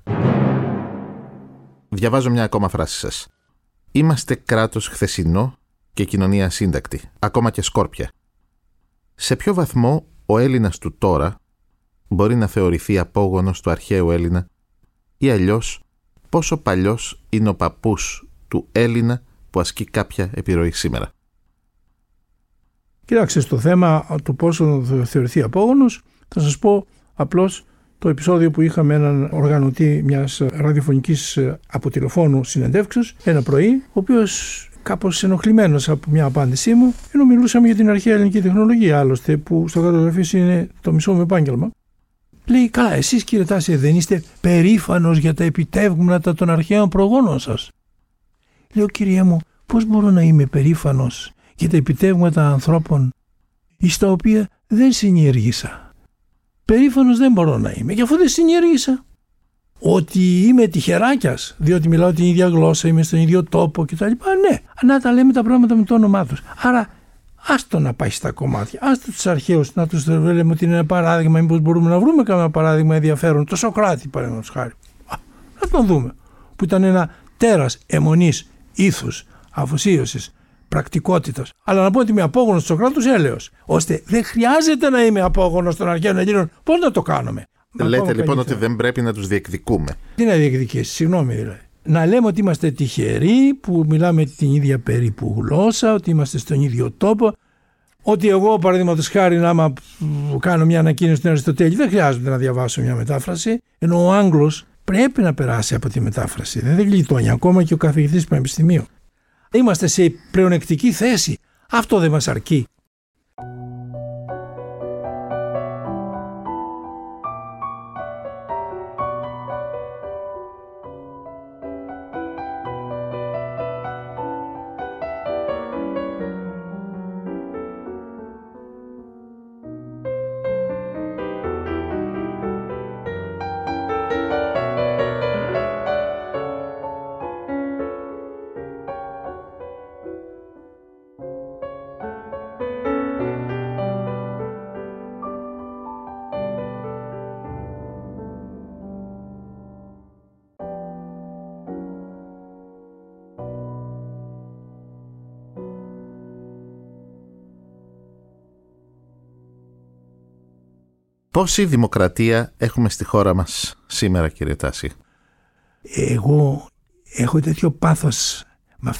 Διαβάζω μια ακόμα φράση σας. Είμαστε κράτος χθεσινό και κοινωνία σύντακτη, ακόμα και σκόρπια. Σε ποιο βαθμό ο Έλληνας του τώρα μπορεί να θεωρηθεί απόγονος του αρχαίου Έλληνα ή αλλιώς πόσο παλιός είναι ο παππούς του Έλληνα που ασκεί κάποια επιρροή σήμερα. Κοιτάξτε, στο θέμα του πόσο θα θεωρηθεί απόγονος, θα σας πω απλώς το επεισόδιο που είχαμε έναν οργανωτή μιας ραδιοφωνικής από τηλεφώνου συνεντεύξεως ένα πρωί, ο οποίος κάπως ενοχλημένος από μια απάντησή μου, ενώ μιλούσαμε για την αρχαία ελληνική τεχνολογία, άλλωστε, που στο καταγραφής είναι το μισό μου επάγγελμα. Λέει, καλά, εσείς κύριε Τάση, δεν είστε περήφανος για τα επιτεύγματα των αρχαίων προγόνων σας? Λέω, κύριε μου, πώς μπορώ να είμαι περήφανος για τα επιτεύγματα ανθρώπων εις τα οποία δεν συνήργησα? Περήφανος δεν μπορώ να είμαι, και αφού δεν συνήργησα. Ότι είμαι τυχεράκιας, διότι μιλάω την ίδια γλώσσα, είμαι στον ίδιο τόπο κτλ. Ναι, να τα λέμε τα πράγματα με το όνομά τους. Άρα, άστο να πάει στα κομμάτια. Άστο τους αρχαίους να τους λέμε ότι είναι ένα παράδειγμα. Μήπως μπορούμε να βρούμε κανένα παράδειγμα ενδιαφέρον. Το Σοκράτη, παραδείγματος χάρη. Να τον δούμε. Που ήταν ένα τέρας αιμονής, ήθους, αφοσίωσης, πρακτικότητας. Αλλά να πω ότι είμαι απόγονος του Σοκράτους, έλεος. Ώστε δεν χρειάζεται να είμαι απόγονος των αρχαίων Ελλήνων. Πώς να το κάνουμε? Λέτε λοιπόν ότι δεν πρέπει να τους διεκδικούμε. Τι να διεκδικήσεις, συγγνώμη δηλαδή. Να λέμε ότι είμαστε τυχεροί που μιλάμε την ίδια περίπου γλώσσα, ότι είμαστε στον ίδιο τόπο. Ότι εγώ, παραδείγματος χάρη, άμα κάνω μια ανακοίνωση στην Αριστοτέλη, δεν χρειάζεται να διαβάσω μια μετάφραση. Ενώ ο Άγγλος πρέπει να περάσει από τη μετάφραση. Δεν γλιτώνει ακόμα και ο καθηγητής πανεπιστημίου. Είμαστε σε πλεονεκτική θέση. Αυτό δεν μας αρκεί. Πόση δημοκρατία έχουμε στη χώρα μας σήμερα, κύριε Τάση? Εγώ έχω τέτοιο πάθος με αυτό το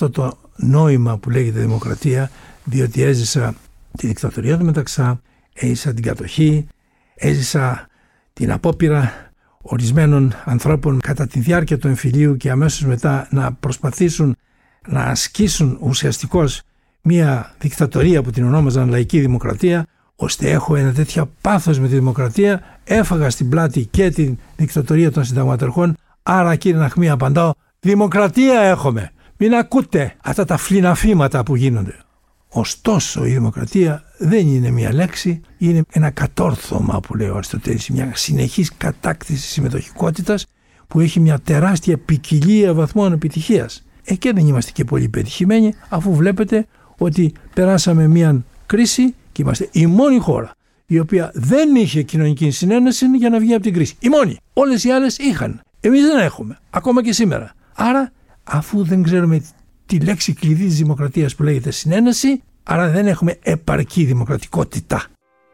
νόημα που λέγεται δημοκρατία, διότι έζησα τη δικτατορία του Μεταξά, έζησα την κατοχή, έζησα την απόπειρα ορισμένων ανθρώπων κατά τη διάρκεια του εμφυλίου και αμέσως μετά να προσπαθήσουν να ασκήσουν ουσιαστικώς μια δικτατορία που την ονόμαζαν λαϊκή δημοκρατία, ώστε έχω ένα τέτοιο πάθος με τη δημοκρατία, έφαγα στην πλάτη και την δικτατορία των συνταγματαρχών, άρα κύριε Ναχμή απαντάω, δημοκρατία έχουμε. Μην ακούτε αυτά τα φλιναφήματα που γίνονται. Ωστόσο η δημοκρατία δεν είναι μια λέξη, είναι ένα κατόρθωμα που λέει ο Αριστοτέλης, μια συνεχής κατάκτηση συμμετοχικότητας που έχει μια τεράστια ποικιλία βαθμών επιτυχίας. Και δεν είμαστε και πολύ πετυχημένοι, αφού βλέπετε ότι περάσαμε μια κρίση και είμαστε η μόνη χώρα η οποία δεν είχε κοινωνική συνένεση για να βγει από την κρίση. Η μόνη. Όλες οι άλλες είχαν. Εμείς δεν έχουμε. Ακόμα και σήμερα. Άρα, αφού δεν ξέρουμε τη λέξη κλειδί της δημοκρατίας που λέγεται συνένεση, άρα δεν έχουμε επαρκή δημοκρατικότητα.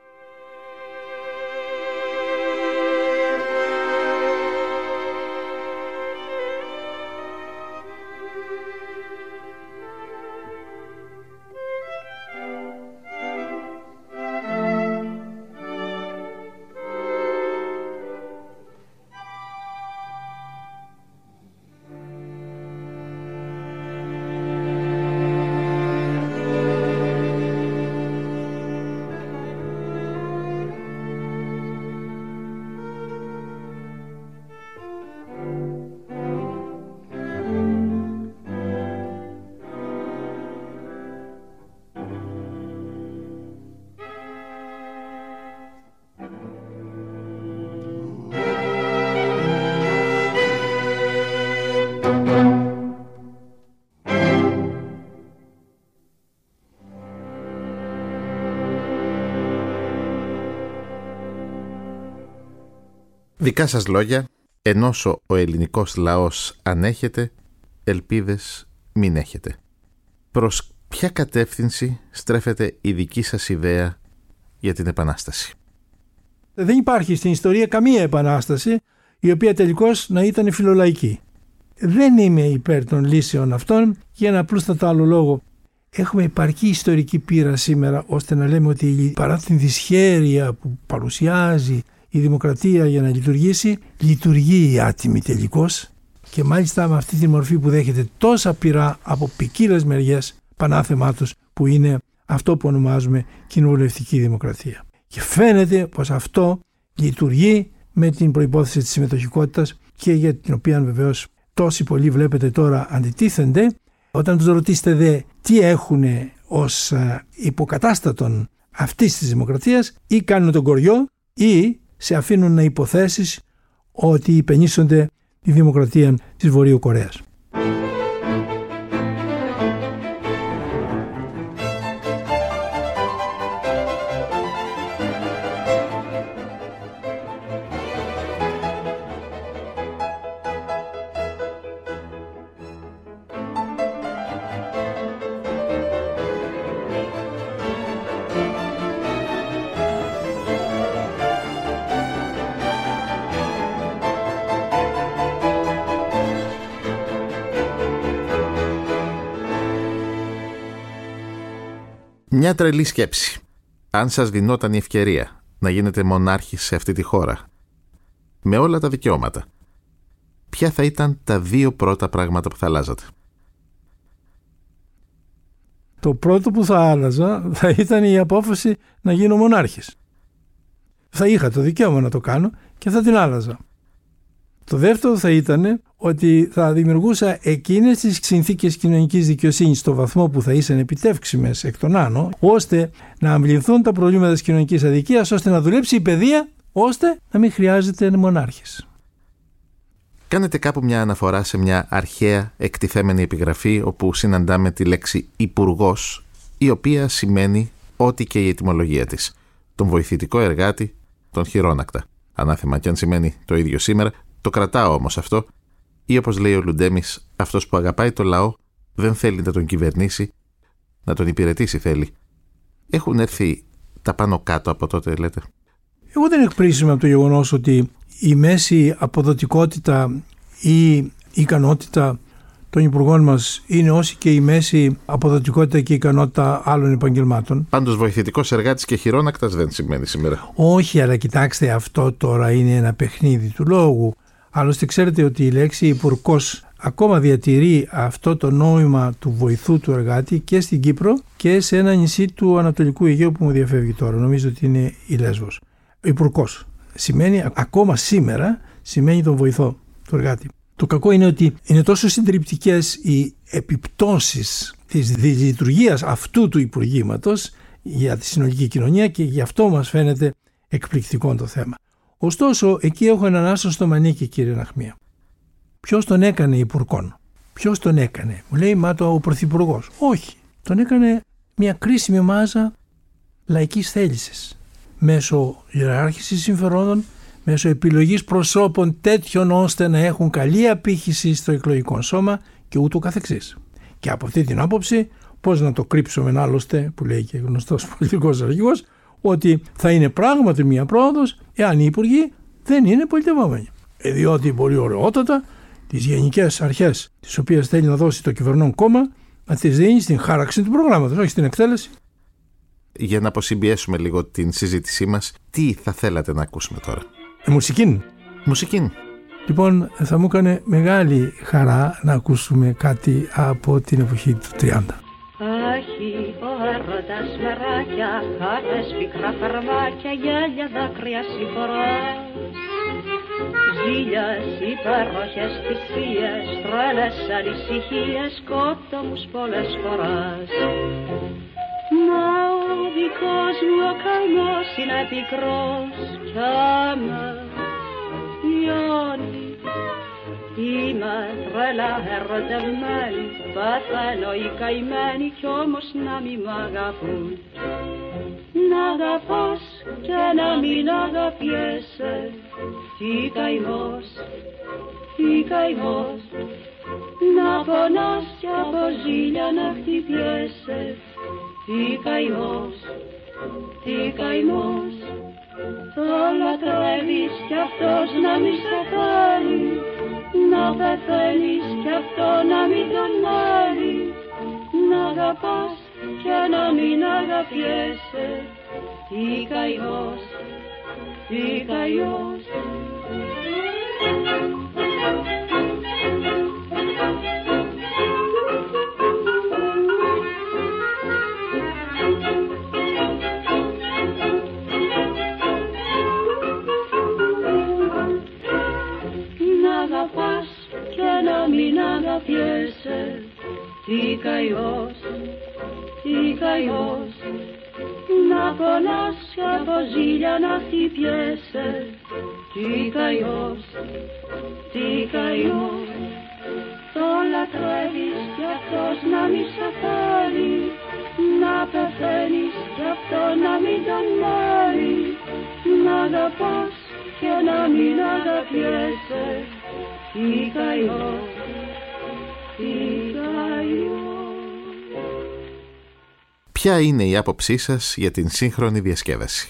Δικά σας λόγια, ενώσο ο ελληνικός λαός ανέχεται, ελπίδες μην έχετε. Προς ποια κατεύθυνση στρέφεται η δική σας ιδέα για την Επανάσταση? Δεν υπάρχει στην ιστορία καμία επανάσταση η οποία τελικώς να ήταν φιλολαϊκή. Δεν είμαι υπέρ των λύσεων αυτών για ένα απλούστατο άλλο λόγο. Έχουμε επαρκή ιστορική πείρα σήμερα ώστε να λέμε ότι παρά την δυσχέρεια που παρουσιάζει η δημοκρατία για να λειτουργήσει, λειτουργεί η άτιμη τελικώς και μάλιστα με αυτή τη μορφή που δέχεται τόσα πειρά από ποικίλες μεριές πανάθεμά τους, που είναι αυτό που ονομάζουμε κοινοβουλευτική δημοκρατία. Και φαίνεται πως αυτό λειτουργεί με την προϋπόθεση της συμμετοχικότητας και για την οποία βεβαίως τόσοι πολλοί βλέπετε τώρα αντιτίθενται. Όταν τους ρωτήσετε δε τι έχουν ως υποκατάστατον αυτής της δημοκρατίας, ή κάνουν τον κοριό ή σε αφήνουν να υποθέσεις ότι υπενήσονται τη δημοκρατία της Βορείου Κορέας. Μια τρελή σκέψη. Αν σας δινόταν η ευκαιρία να γίνετε μονάρχης σε αυτή τη χώρα, με όλα τα δικαιώματα, ποια θα ήταν τα 2 πρώτα πράγματα που θα αλλάζατε? Το πρώτο που θα άλλαζα θα ήταν η απόφαση να γίνω μονάρχης. Θα είχα το δικαίωμα να το κάνω και θα την άλλαζα. Το δεύτερο θα ήταν ότι θα δημιουργούσα εκείνες τις συνθήκες κοινωνικής δικαιοσύνης στο βαθμό που θα ήσαν επιτεύξιμες εκ των άνω, ώστε να αμβληνθούν τα προβλήματα της κοινωνικής αδικίας, ώστε να δουλέψει η παιδεία, ώστε να μην χρειάζεται μονάρχης. Κάνετε κάπου μια αναφορά σε μια αρχαία εκτιθέμενη επιγραφή όπου συναντάμε τη λέξη υπουργός, η οποία σημαίνει ό,τι και η ετυμολογία της. Τον βοηθητικό εργάτη, τον χειρόνακτα. Ανάθεμα κι αν σημαίνει το ίδιο σήμερα, το κρατάω όμως αυτό, ή όπως λέει ο Λουντέμις, αυτός που αγαπάει το λαό δεν θέλει να τον κυβερνήσει, να τον υπηρετήσει θέλει. Έχουν έρθει τα πάνω κάτω από τότε, λέτε? Εγώ δεν εκπλήσωμαι από το γεγονός ότι η μέση αποδοτικότητα ή ικανότητα των υπουργών μας είναι όση και η μέση αποδοτικότητα και ικανότητα άλλων επαγγελμάτων. Πάντως βοηθητικός εργάτης και χειρόνακτας δεν σημαίνει σήμερα. Όχι, αλλά κοιτάξτε, αυτό τώρα είναι ένα παιχνίδι του λόγου. Άλλωστε ξέρετε ότι η λέξη υπουργός ακόμα διατηρεί αυτό το νόημα του βοηθού του εργάτη και στην Κύπρο και σε ένα νησί του Ανατολικού Αιγαίου που μου διαφεύγει τώρα. Νομίζω ότι είναι η Λέσβος. Υπουργός σημαίνει ακόμα σήμερα σημαίνει τον βοηθό του εργάτη. Το κακό είναι ότι είναι τόσο συντριπτικές οι επιπτώσεις της δυσλειτουργίας αυτού του υπουργήματος για τη συνολική κοινωνία και γι' αυτό μας φαίνεται εκπληκτικό το θέμα. Ωστόσο, εκεί έχω έναν άσο στο μανίκι, κύριε Ναχμία. Ποιος τον έκανε υπουργόν? Ποιος τον έκανε? Μου λέει, ο πρωθυπουργός. Όχι. Τον έκανε μια κρίσιμη μάζα λαϊκής θέλησης. Μέσω ιεράρχησης συμφερόντων, μέσω επιλογής προσώπων τέτοιων ώστε να έχουν καλή απήχηση στο εκλογικό σώμα και ούτω καθεξής. Και από αυτή την άποψη, πώς να το κρύψουμε άλλωστε, που λέει και γνωστός πολιτικός αρχηγός, ότι θα είναι πράγματι μια πρόοδος εάν οι υπουργοί δεν είναι πολιτευόμενοι. Διότι πολύ ωραιότατα τις γενικές αρχές τις οποίες θέλει να δώσει το κυβερνών κόμμα να τις δίνει στην χάραξη του προγράμματος, όχι στην εκτέλεση. Για να αποσυμπιέσουμε λίγο την συζήτησή μας, τι θα θέλατε να ακούσουμε τώρα? Μουσικήν. Μουσικήν. Λοιπόν, θα μου έκανε μεγάλη χαρά να ακούσουμε κάτι από την εποχή του 30. Άχι ο έρωτας μεράκια, χάρτες πικρά φαρμάκια, γέλια δάκρυα συφοράς. Ζήλιας υπέροχες θυσίες, τρέλες ανησυχίες, σκότωμους πολλές φοράς. Μα ο δικός μου ο καημός είναι πικρός κι άμα λιώνει. Είμαι τρελά ερωτευμένη, παθαίνω οι καημένοι κι όμως να μη μ' αγαπούν. Να αγαπάς και να μην αγαπιέσαι, τι καημός, τι καημός. Να πονάς κι από ζήλια να χτυπιέσαι, τι καημός, τι καημός. Το λατρεύεις κι αυτός να μη σε θέλει, να πεθαίνεις κι αυτό να μην τον μέλει. Να αγαπάς και να μην αγαπιέσαι, τι καημός, τι καημός. Μην αγαπιέσαι, τι καημός, τι καημός. Να πονάς κι από ζήλια να χτυπιέσαι, τι καημός, τι καημός. Το λατρεύεις κι αυτός να μη σε θέλει, να πεθαίνεις κι αυτό να μην τον μέλει. Να αγαπάς και να μην αγαπιέσαι, τι καημός, τι καημός. Ποια είναι η άποψή σας για την σύγχρονη διασκέδαση?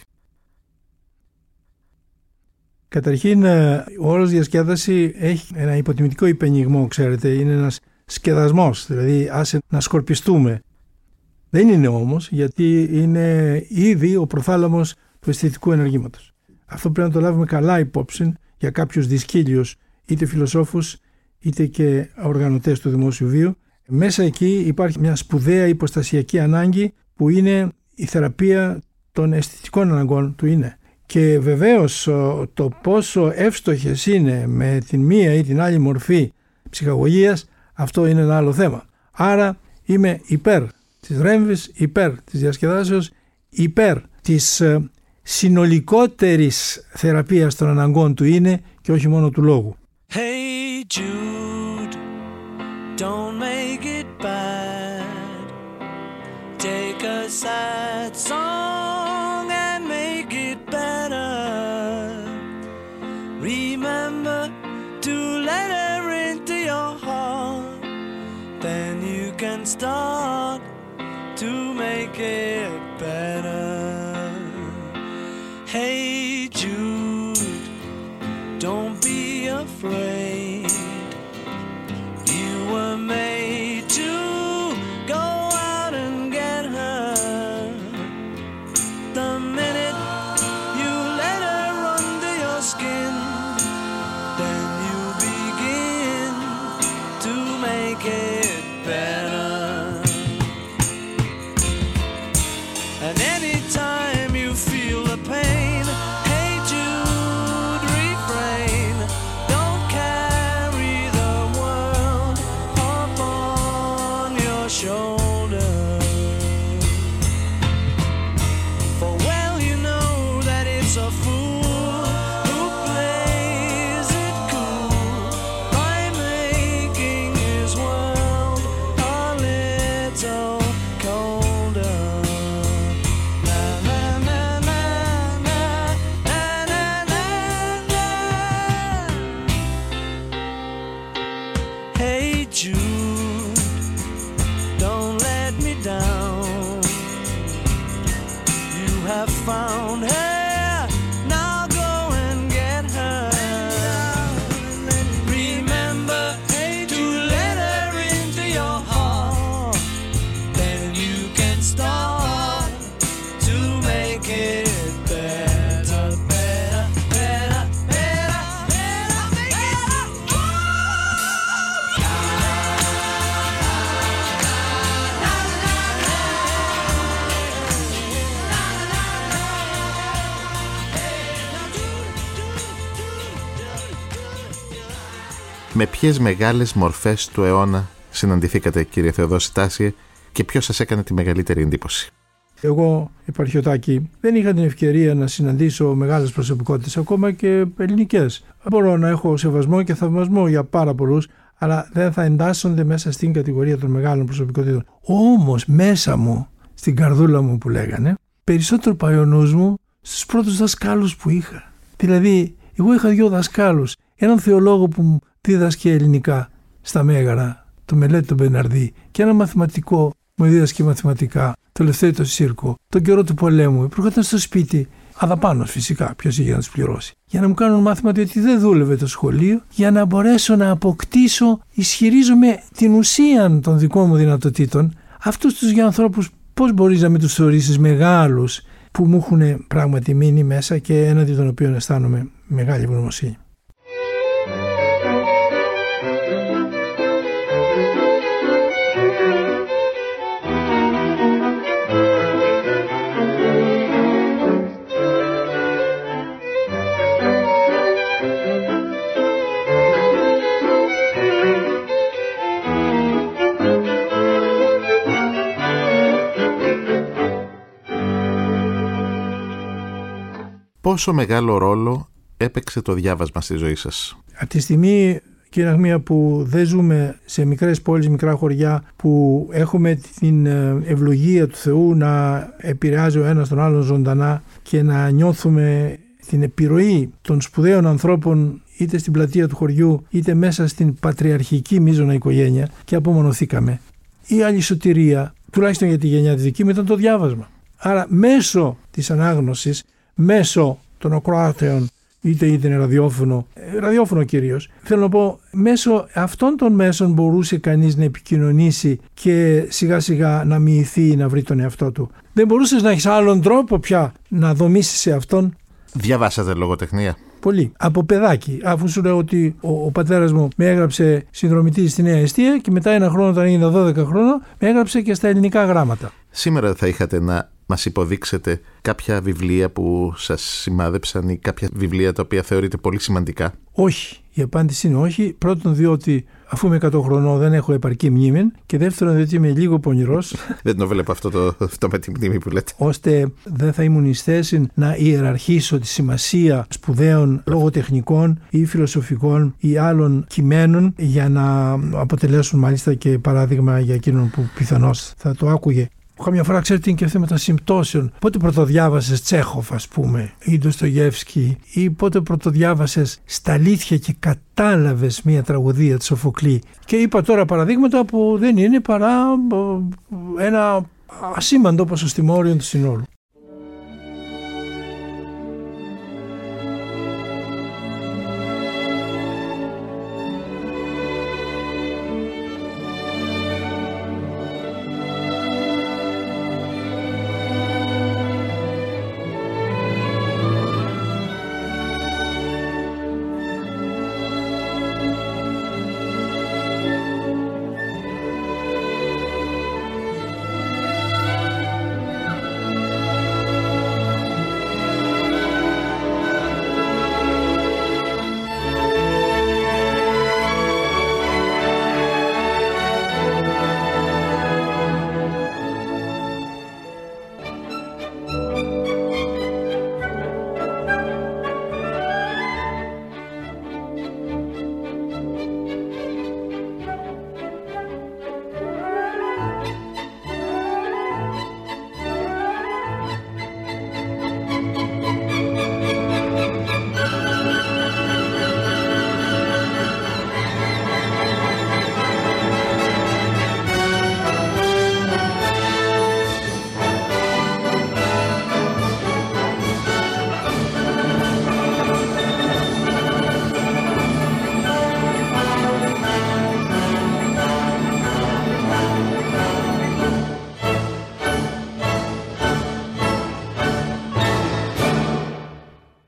Καταρχήν, ο όρος διασκέδαση έχει ένα υποτιμητικό υπενιγμό, ξέρετε, είναι ένας σκεδασμός, δηλαδή άσε να σκορπιστούμε. Δεν είναι όμως, γιατί είναι ήδη ο προθάλαμος του αισθητικού ενεργήματος. Αυτό πρέπει να το λάβουμε καλά υπόψη για κάποιους δυσκύλιους, είτε φιλοσόφους είτε και οργανωτές του δημόσιου βίου. Μέσα εκεί υπάρχει μια σπουδαία υποστασιακή ανάγκη που είναι η θεραπεία των αισθητικών αναγκών του είναι. Και βεβαίως το πόσο εύστοχες είναι με την μία ή την άλλη μορφή ψυχαγωγίας, αυτό είναι ένα άλλο θέμα. Άρα είμαι υπέρ της ρέμβης, υπέρ της διασκεδάσεως, υπέρ της συνολικότερης θεραπείας των αναγκών του είναι και όχι μόνο του λόγου. Hey Jude, don't make it bad. Take a sad song and make it better. Remember to let her into your heart. Then you can start to make it better. Hey Jude, don't be afraid. You were your shoulder. For well you know that it's a fool who plays it cool by making his world a little colder. Na na na na na na na na na. Hey Jude, don't let me down. You have found her, now go and get her. Remember to let her into your heart, then you can start to make it better, better, better, better, better, make it Με ποιες μεγάλες μορφές του αιώνα συναντηθήκατε, κύριε Θεοδόση Τάσιε, και ποιος σας έκανε τη μεγαλύτερη εντύπωση? Εγώ, επαρχιωτάκη, δεν είχα την ευκαιρία να συναντήσω μεγάλες προσωπικότητες, ακόμα και ελληνικές. Μπορώ να έχω σεβασμό και θαυμασμό για πάρα πολλούς, αλλά δεν θα εντάσσονται μέσα στην κατηγορία των μεγάλων προσωπικότητων. Όμως μέσα μου, στην καρδούλα μου που λέγανε, περισσότερο πάει ο νους μου στους πρώτους δασκάλους που είχα. Δηλαδή, εγώ είχα 2 δασκάλους. Έναν θεολόγο που μου δίδασκε ελληνικά στα Μέγαρα, το Μελέτη τον Μπεναρδί, και ένα μαθηματικό μου δίδασκε μαθηματικά, το Ελευθέρητο Σύρκο, τον καιρό του πολέμου. Προέρχονταν στο σπίτι, αδαπάνος φυσικά, ποιος είχε να τους πληρώσει, για να μου κάνουν μάθημα, διότι δεν δούλευε το σχολείο, για να μπορέσω να αποκτήσω, ισχυρίζομαι, την ουσία των δικών μου δυνατοτήτων. Αυτούς τους για ανθρώπους, πώς μπορείς να μην τους θεωρήσεις μεγάλους, που μου έχουν πράγματι μείνει μέσα και έναντι των οποίων αισθάνομαι μεγάλη ευγνωμοσύνη. Πόσο μεγάλο ρόλο έπαιξε το διάβασμα στη ζωή σας? Από τη στιγμή, κύριε Αχμία, που δεν ζούμε σε μικρές πόλεις, μικρά χωριά, που έχουμε την ευλογία του Θεού να επηρεάζει ο ένας τον άλλον ζωντανά και να νιώθουμε την επιρροή των σπουδαίων ανθρώπων είτε στην πλατεία του χωριού είτε μέσα στην πατριαρχική μείζωνα οικογένεια, και απομονωθήκαμε. Η άλλη σωτηρία, τουλάχιστον για τη γενιά τη δική μου, ήταν το διάβασμα. Άρα μέσω της ανάγνωσης, μέσω των ακροάτεων, είτε είναι ραδιόφωνο κυρίως, θέλω να πω, μέσω αυτών των μέσων μπορούσε κανείς να επικοινωνήσει και σιγά σιγά να μοιηθεί, να βρει τον εαυτό του. Δεν μπορούσες να έχεις άλλον τρόπο πια να δομήσεις σε αυτόν. Διαβάσατε λογοτεχνία? Πολύ. Από παιδάκι. Αφού σου λέω ότι ο πατέρας μου με έγραψε συνδρομητή στη Νέα Εστία και μετά ένα χρόνο, όταν έγινε 12 χρόνο, με έγραψε και στα ελληνικά γράμματα. Σήμερα θα είχατε να μας υποδείξετε κάποια βιβλία που σας σημάδεψαν ή κάποια βιβλία τα οποία θεωρείτε πολύ σημαντικά? Όχι. Η απάντηση είναι όχι. Πρώτον, διότι αφού είμαι 100 χρονών δεν έχω επαρκή μνήμη, και δεύτερον, διότι είμαι λίγο πονηρός. Δεν το βλέπω αυτό με τη μνήμη που λέτε. Ώστε δεν θα ήμουν εις θέση να ιεραρχήσω τη σημασία σπουδαίων λογοτεχνικών ή φιλοσοφικών ή άλλων κειμένων για να αποτελέσουν μάλιστα και παράδειγμα για εκείνον που πιθανώς θα το άκουγε. Καμιά φορά, ξέρετε, είναι και θέματα συμπτώσεων. Πότε πρωτοδιάβασες Τσέχοφ, ας πούμε, ή Ντοστογεύσκι, ή πότε πρωτοδιάβασες στα αλήθεια και κατάλαβες μια τραγωδία του Σοφοκλή. Και είπα τώρα παραδείγματα που δεν είναι παρά ένα ασήμαντο ποσοστιμόριο του συνόλου.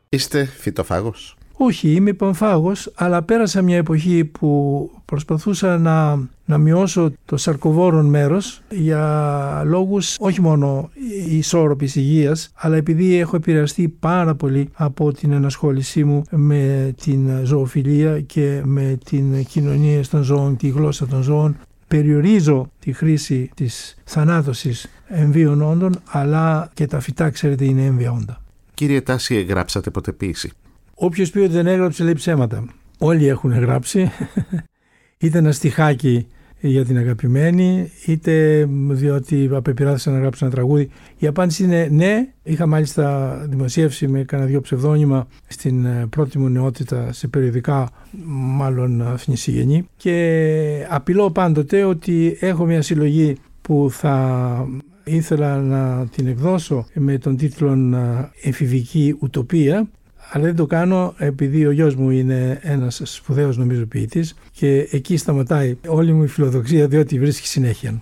Είστε φυτοφάγος? Όχι, είμαι πανφάγος, αλλά πέρασα μια εποχή που προσπαθούσα να μειώσω το σαρκοβόρον μέρος για λόγους όχι μόνο ισόρροπης υγείας, αλλά επειδή έχω επηρεαστεί πάρα πολύ από την ενασχόλησή μου με την ζωοφιλία και με την κοινωνία των ζώων, τη γλώσσα των ζώων. Περιορίζω τη χρήση της θανάτωσης εμβίων όντων, αλλά και τα φυτά, ξέρετε, είναι έμβια όντα. Κύριε Τάση, γράψατε ποτέ ποίηση? Όποιος πει ότι δεν έγραψε λέει ψέματα. Όλοι έχουν γράψει, είτε ένα στιχάκι για την αγαπημένη, είτε διότι απεπειράθησα να γράψω ένα τραγούδι. Η απάντηση είναι ναι. Είχα μάλιστα δημοσιεύσει με κανένα 2 ψευδόνυμα στην πρώτη μου νεότητα σε περιοδικά, μάλλον θνησιγενή, και απειλώ πάντοτε ότι έχω μια συλλογή που θα ήθελα να την εκδώσω με τον τίτλο «Εφηβική Ουτοπία», αλλά δεν το κάνω επειδή ο γιος μου είναι ένας σπουδαίος νομίζω ποιητής και εκεί σταματάει όλη μου η φιλοδοξία, διότι βρίσκει συνέχεια.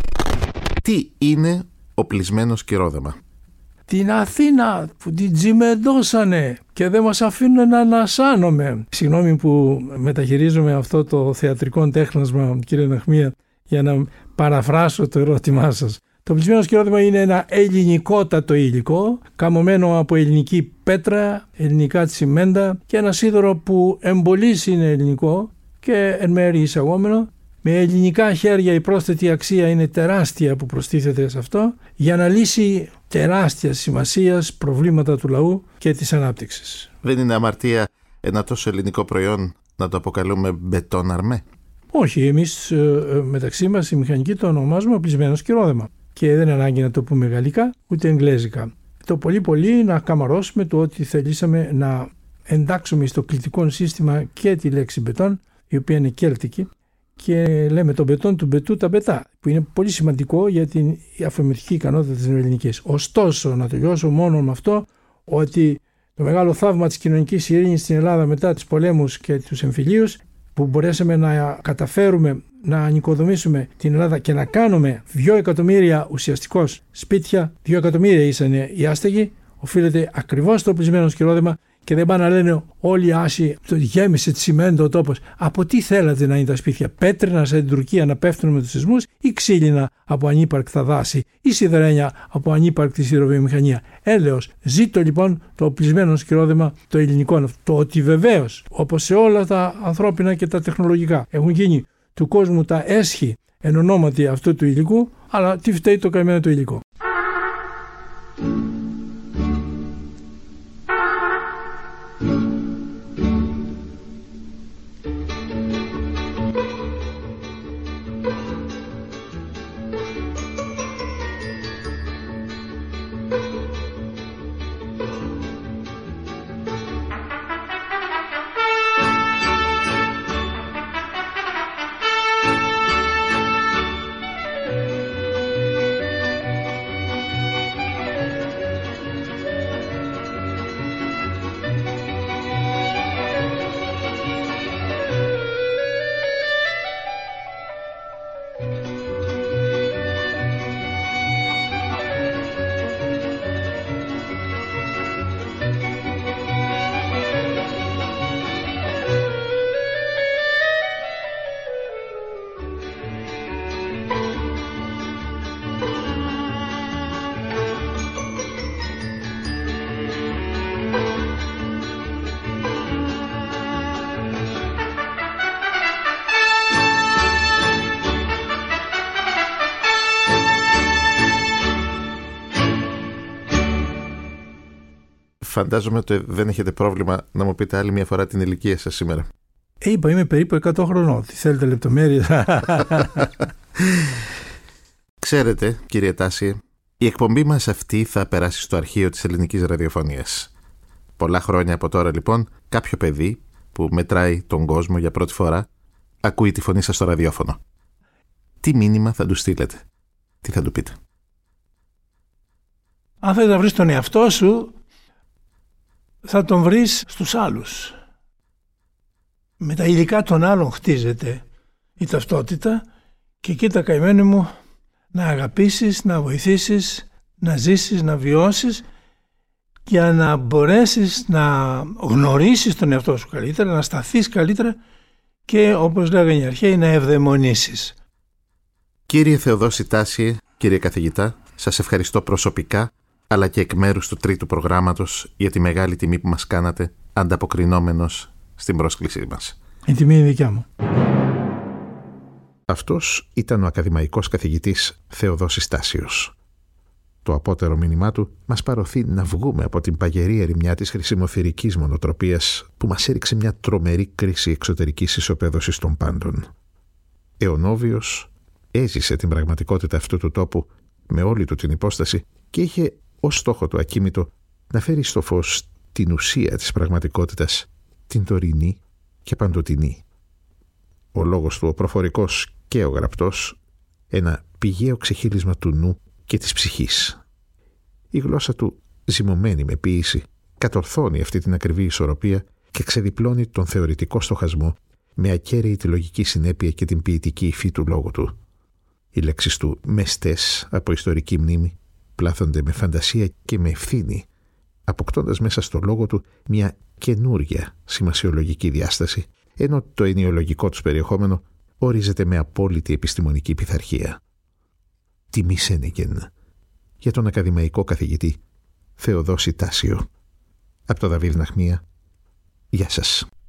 Τι είναι οπλισμένος κυρόδεμα? Την Αθήνα που την τσιμεντώσανε και δεν μας αφήνουν να ανασάνομαι. Συγγνώμη που μεταχειρίζομαι αυτό το θεατρικό τέχνασμα, κύριε Ναχμία, για να παραφράσω το ερώτημά σας. Το οπλισμένο κυρόδεμα είναι ένα ελληνικότατο υλικό, καμωμένο από ελληνική πέτρα, ελληνικά τσιμέντα και ένα σίδερο που εμπολής είναι ελληνικό και εν μέρει εισαγόμενο. Με ελληνικά χέρια η πρόσθετη αξία είναι τεράστια που προστίθεται σε αυτό για να λύσει τεράστια σημασίας προβλήματα του λαού και της ανάπτυξης. Δεν είναι αμαρτία ένα τόσο ελληνικό προϊόν να το αποκαλούμε μπετόν αρμέ? Όχι, εμείς μεταξύ μας οι μηχανικοί το ονομάζουμε οπλισμένο κυρόδεμα. Και δεν είναι ανάγκη να το πούμε γαλλικά ούτε εγγλέζικα. Το πολύ να καμαρώσουμε το ότι θελήσαμε να εντάξουμε στο κλητικό σύστημα και τη λέξη μπετόν, η οποία είναι κέλτικη, και λέμε το μπετόν του μπετού τα μπετά, που είναι πολύ σημαντικό για την αφημετική ικανότητα της νεοελληνικής. Ωστόσο, να τελειώσω μόνο με αυτό, ότι το μεγάλο θαύμα της κοινωνικής ειρήνης στην Ελλάδα μετά τους πολέμους και τους εμφυλίους, που μπορέσαμε να καταφέρουμε να ανοικοδομήσουμε την Ελλάδα και να κάνουμε 2 εκατομμύρια ουσιαστικώς σπίτια, 2 εκατομμύρια ήσαν οι άστεγοι, οφείλεται ακριβώς στο οπλισμένο κυρόδεμα και δεν πάνε να λένε όλοι οι άσοι, το γέμισε τσιμέντο ο τόπος. Από τι θέλατε να είναι τα σπίτια, πέτρινα σαν την Τουρκία να πέφτουν με τους σεισμούς ή ξύλινα από ανύπαρκτα δάση ή σιδερένια από ανύπαρκτη σιδηροβιομηχανία? Έλεος, ζήτω λοιπόν το οπλισμένο κυρόδεμα το ελληνικό, το ότι βεβαίως όπως σε όλα τα ανθρώπινα και τα τεχνολογικά έχουν γίνει του κόσμου τα έσχη εν ονόματι αυτού του υλικού, αλλά τι φταίει το καημένο το υλικό. Φαντάζομαι ότι δεν έχετε πρόβλημα να μου πείτε άλλη μια φορά την ηλικία σας σήμερα. Είπα, είμαι περίπου 100 χρονών. Τι θέλετε λεπτομέρειες? Ξέρετε, κύριε Τάση, η εκπομπή μας αυτή θα περάσει στο αρχείο της ελληνικής ραδιοφωνίας. Πολλά χρόνια από τώρα λοιπόν, κάποιο παιδί που μετράει τον κόσμο για πρώτη φορά ακούει τη φωνή σας στο ραδιόφωνο. Τι μήνυμα θα του στείλετε? Τι θα του πείτε? Αν θέλεις να βρεις τον εαυτό σου, θα τον βρεις στους άλλους. Με τα υλικά των άλλων χτίζεται η ταυτότητα και κοίτα καημένοι μου να αγαπήσεις, να βοηθήσεις, να ζήσεις, να βιώσεις για να μπορέσεις να γνωρίσεις τον εαυτό σου καλύτερα, να σταθείς καλύτερα και, όπως λέγανε οι αρχαίοι, να ευδαιμονήσεις. Κύριε Θεοδόση Τάσιε, κύριε καθηγητά, σας ευχαριστώ προσωπικά αλλά και εκ μέρους του τρίτου προγράμματος για τη μεγάλη τιμή που μας κάνατε ανταποκρινόμενος στην πρόσκλησή μας. Η τιμή είναι δικιά μου. Αυτός ήταν ο ακαδημαϊκός καθηγητής Θεοδόσης Τάσιος. Το απότερο μήνυμά του μας παρωθεί να βγούμε από την παγερή ερημιά της χρησιμοθυρικής μονοτροπίας που μας έριξε μια τρομερή κρίση εξωτερικής ισοπαίδωσης των πάντων. Αιωνόβιος έζησε την πραγματικότητα αυτού του τόπου με όλη του την υπόσταση και είχε ως στόχο του ακίμητο να φέρει στο φως την ουσία της πραγματικότητας, την τωρινή και παντοτινή. Ο λόγος του, ο προφορικός και ο γραπτός, ένα πηγαίο ξεχύλισμα του νου και της ψυχής. Η γλώσσα του, ζυμωμένη με ποίηση, κατορθώνει αυτή την ακριβή ισορροπία και ξεδιπλώνει τον θεωρητικό στοχασμό με ακέραιη τη λογική συνέπεια και την ποιητική υφή του λόγου του. Οι λέξεις του, μεστές από ιστορική μνήμη, πλάθονται με φαντασία και με ευθύνη, αποκτώντας μέσα στο λόγο του μια καινούρια σημασιολογική διάσταση, ενώ το ενιολογικό τους περιεχόμενο ορίζεται με απόλυτη επιστημονική πειθαρχία. Τιμή Σένεκεν για τον ακαδημαϊκό καθηγητή Θεοδόση Τάσιο. Από το Δαβίδ Ναχμία, γεια σας.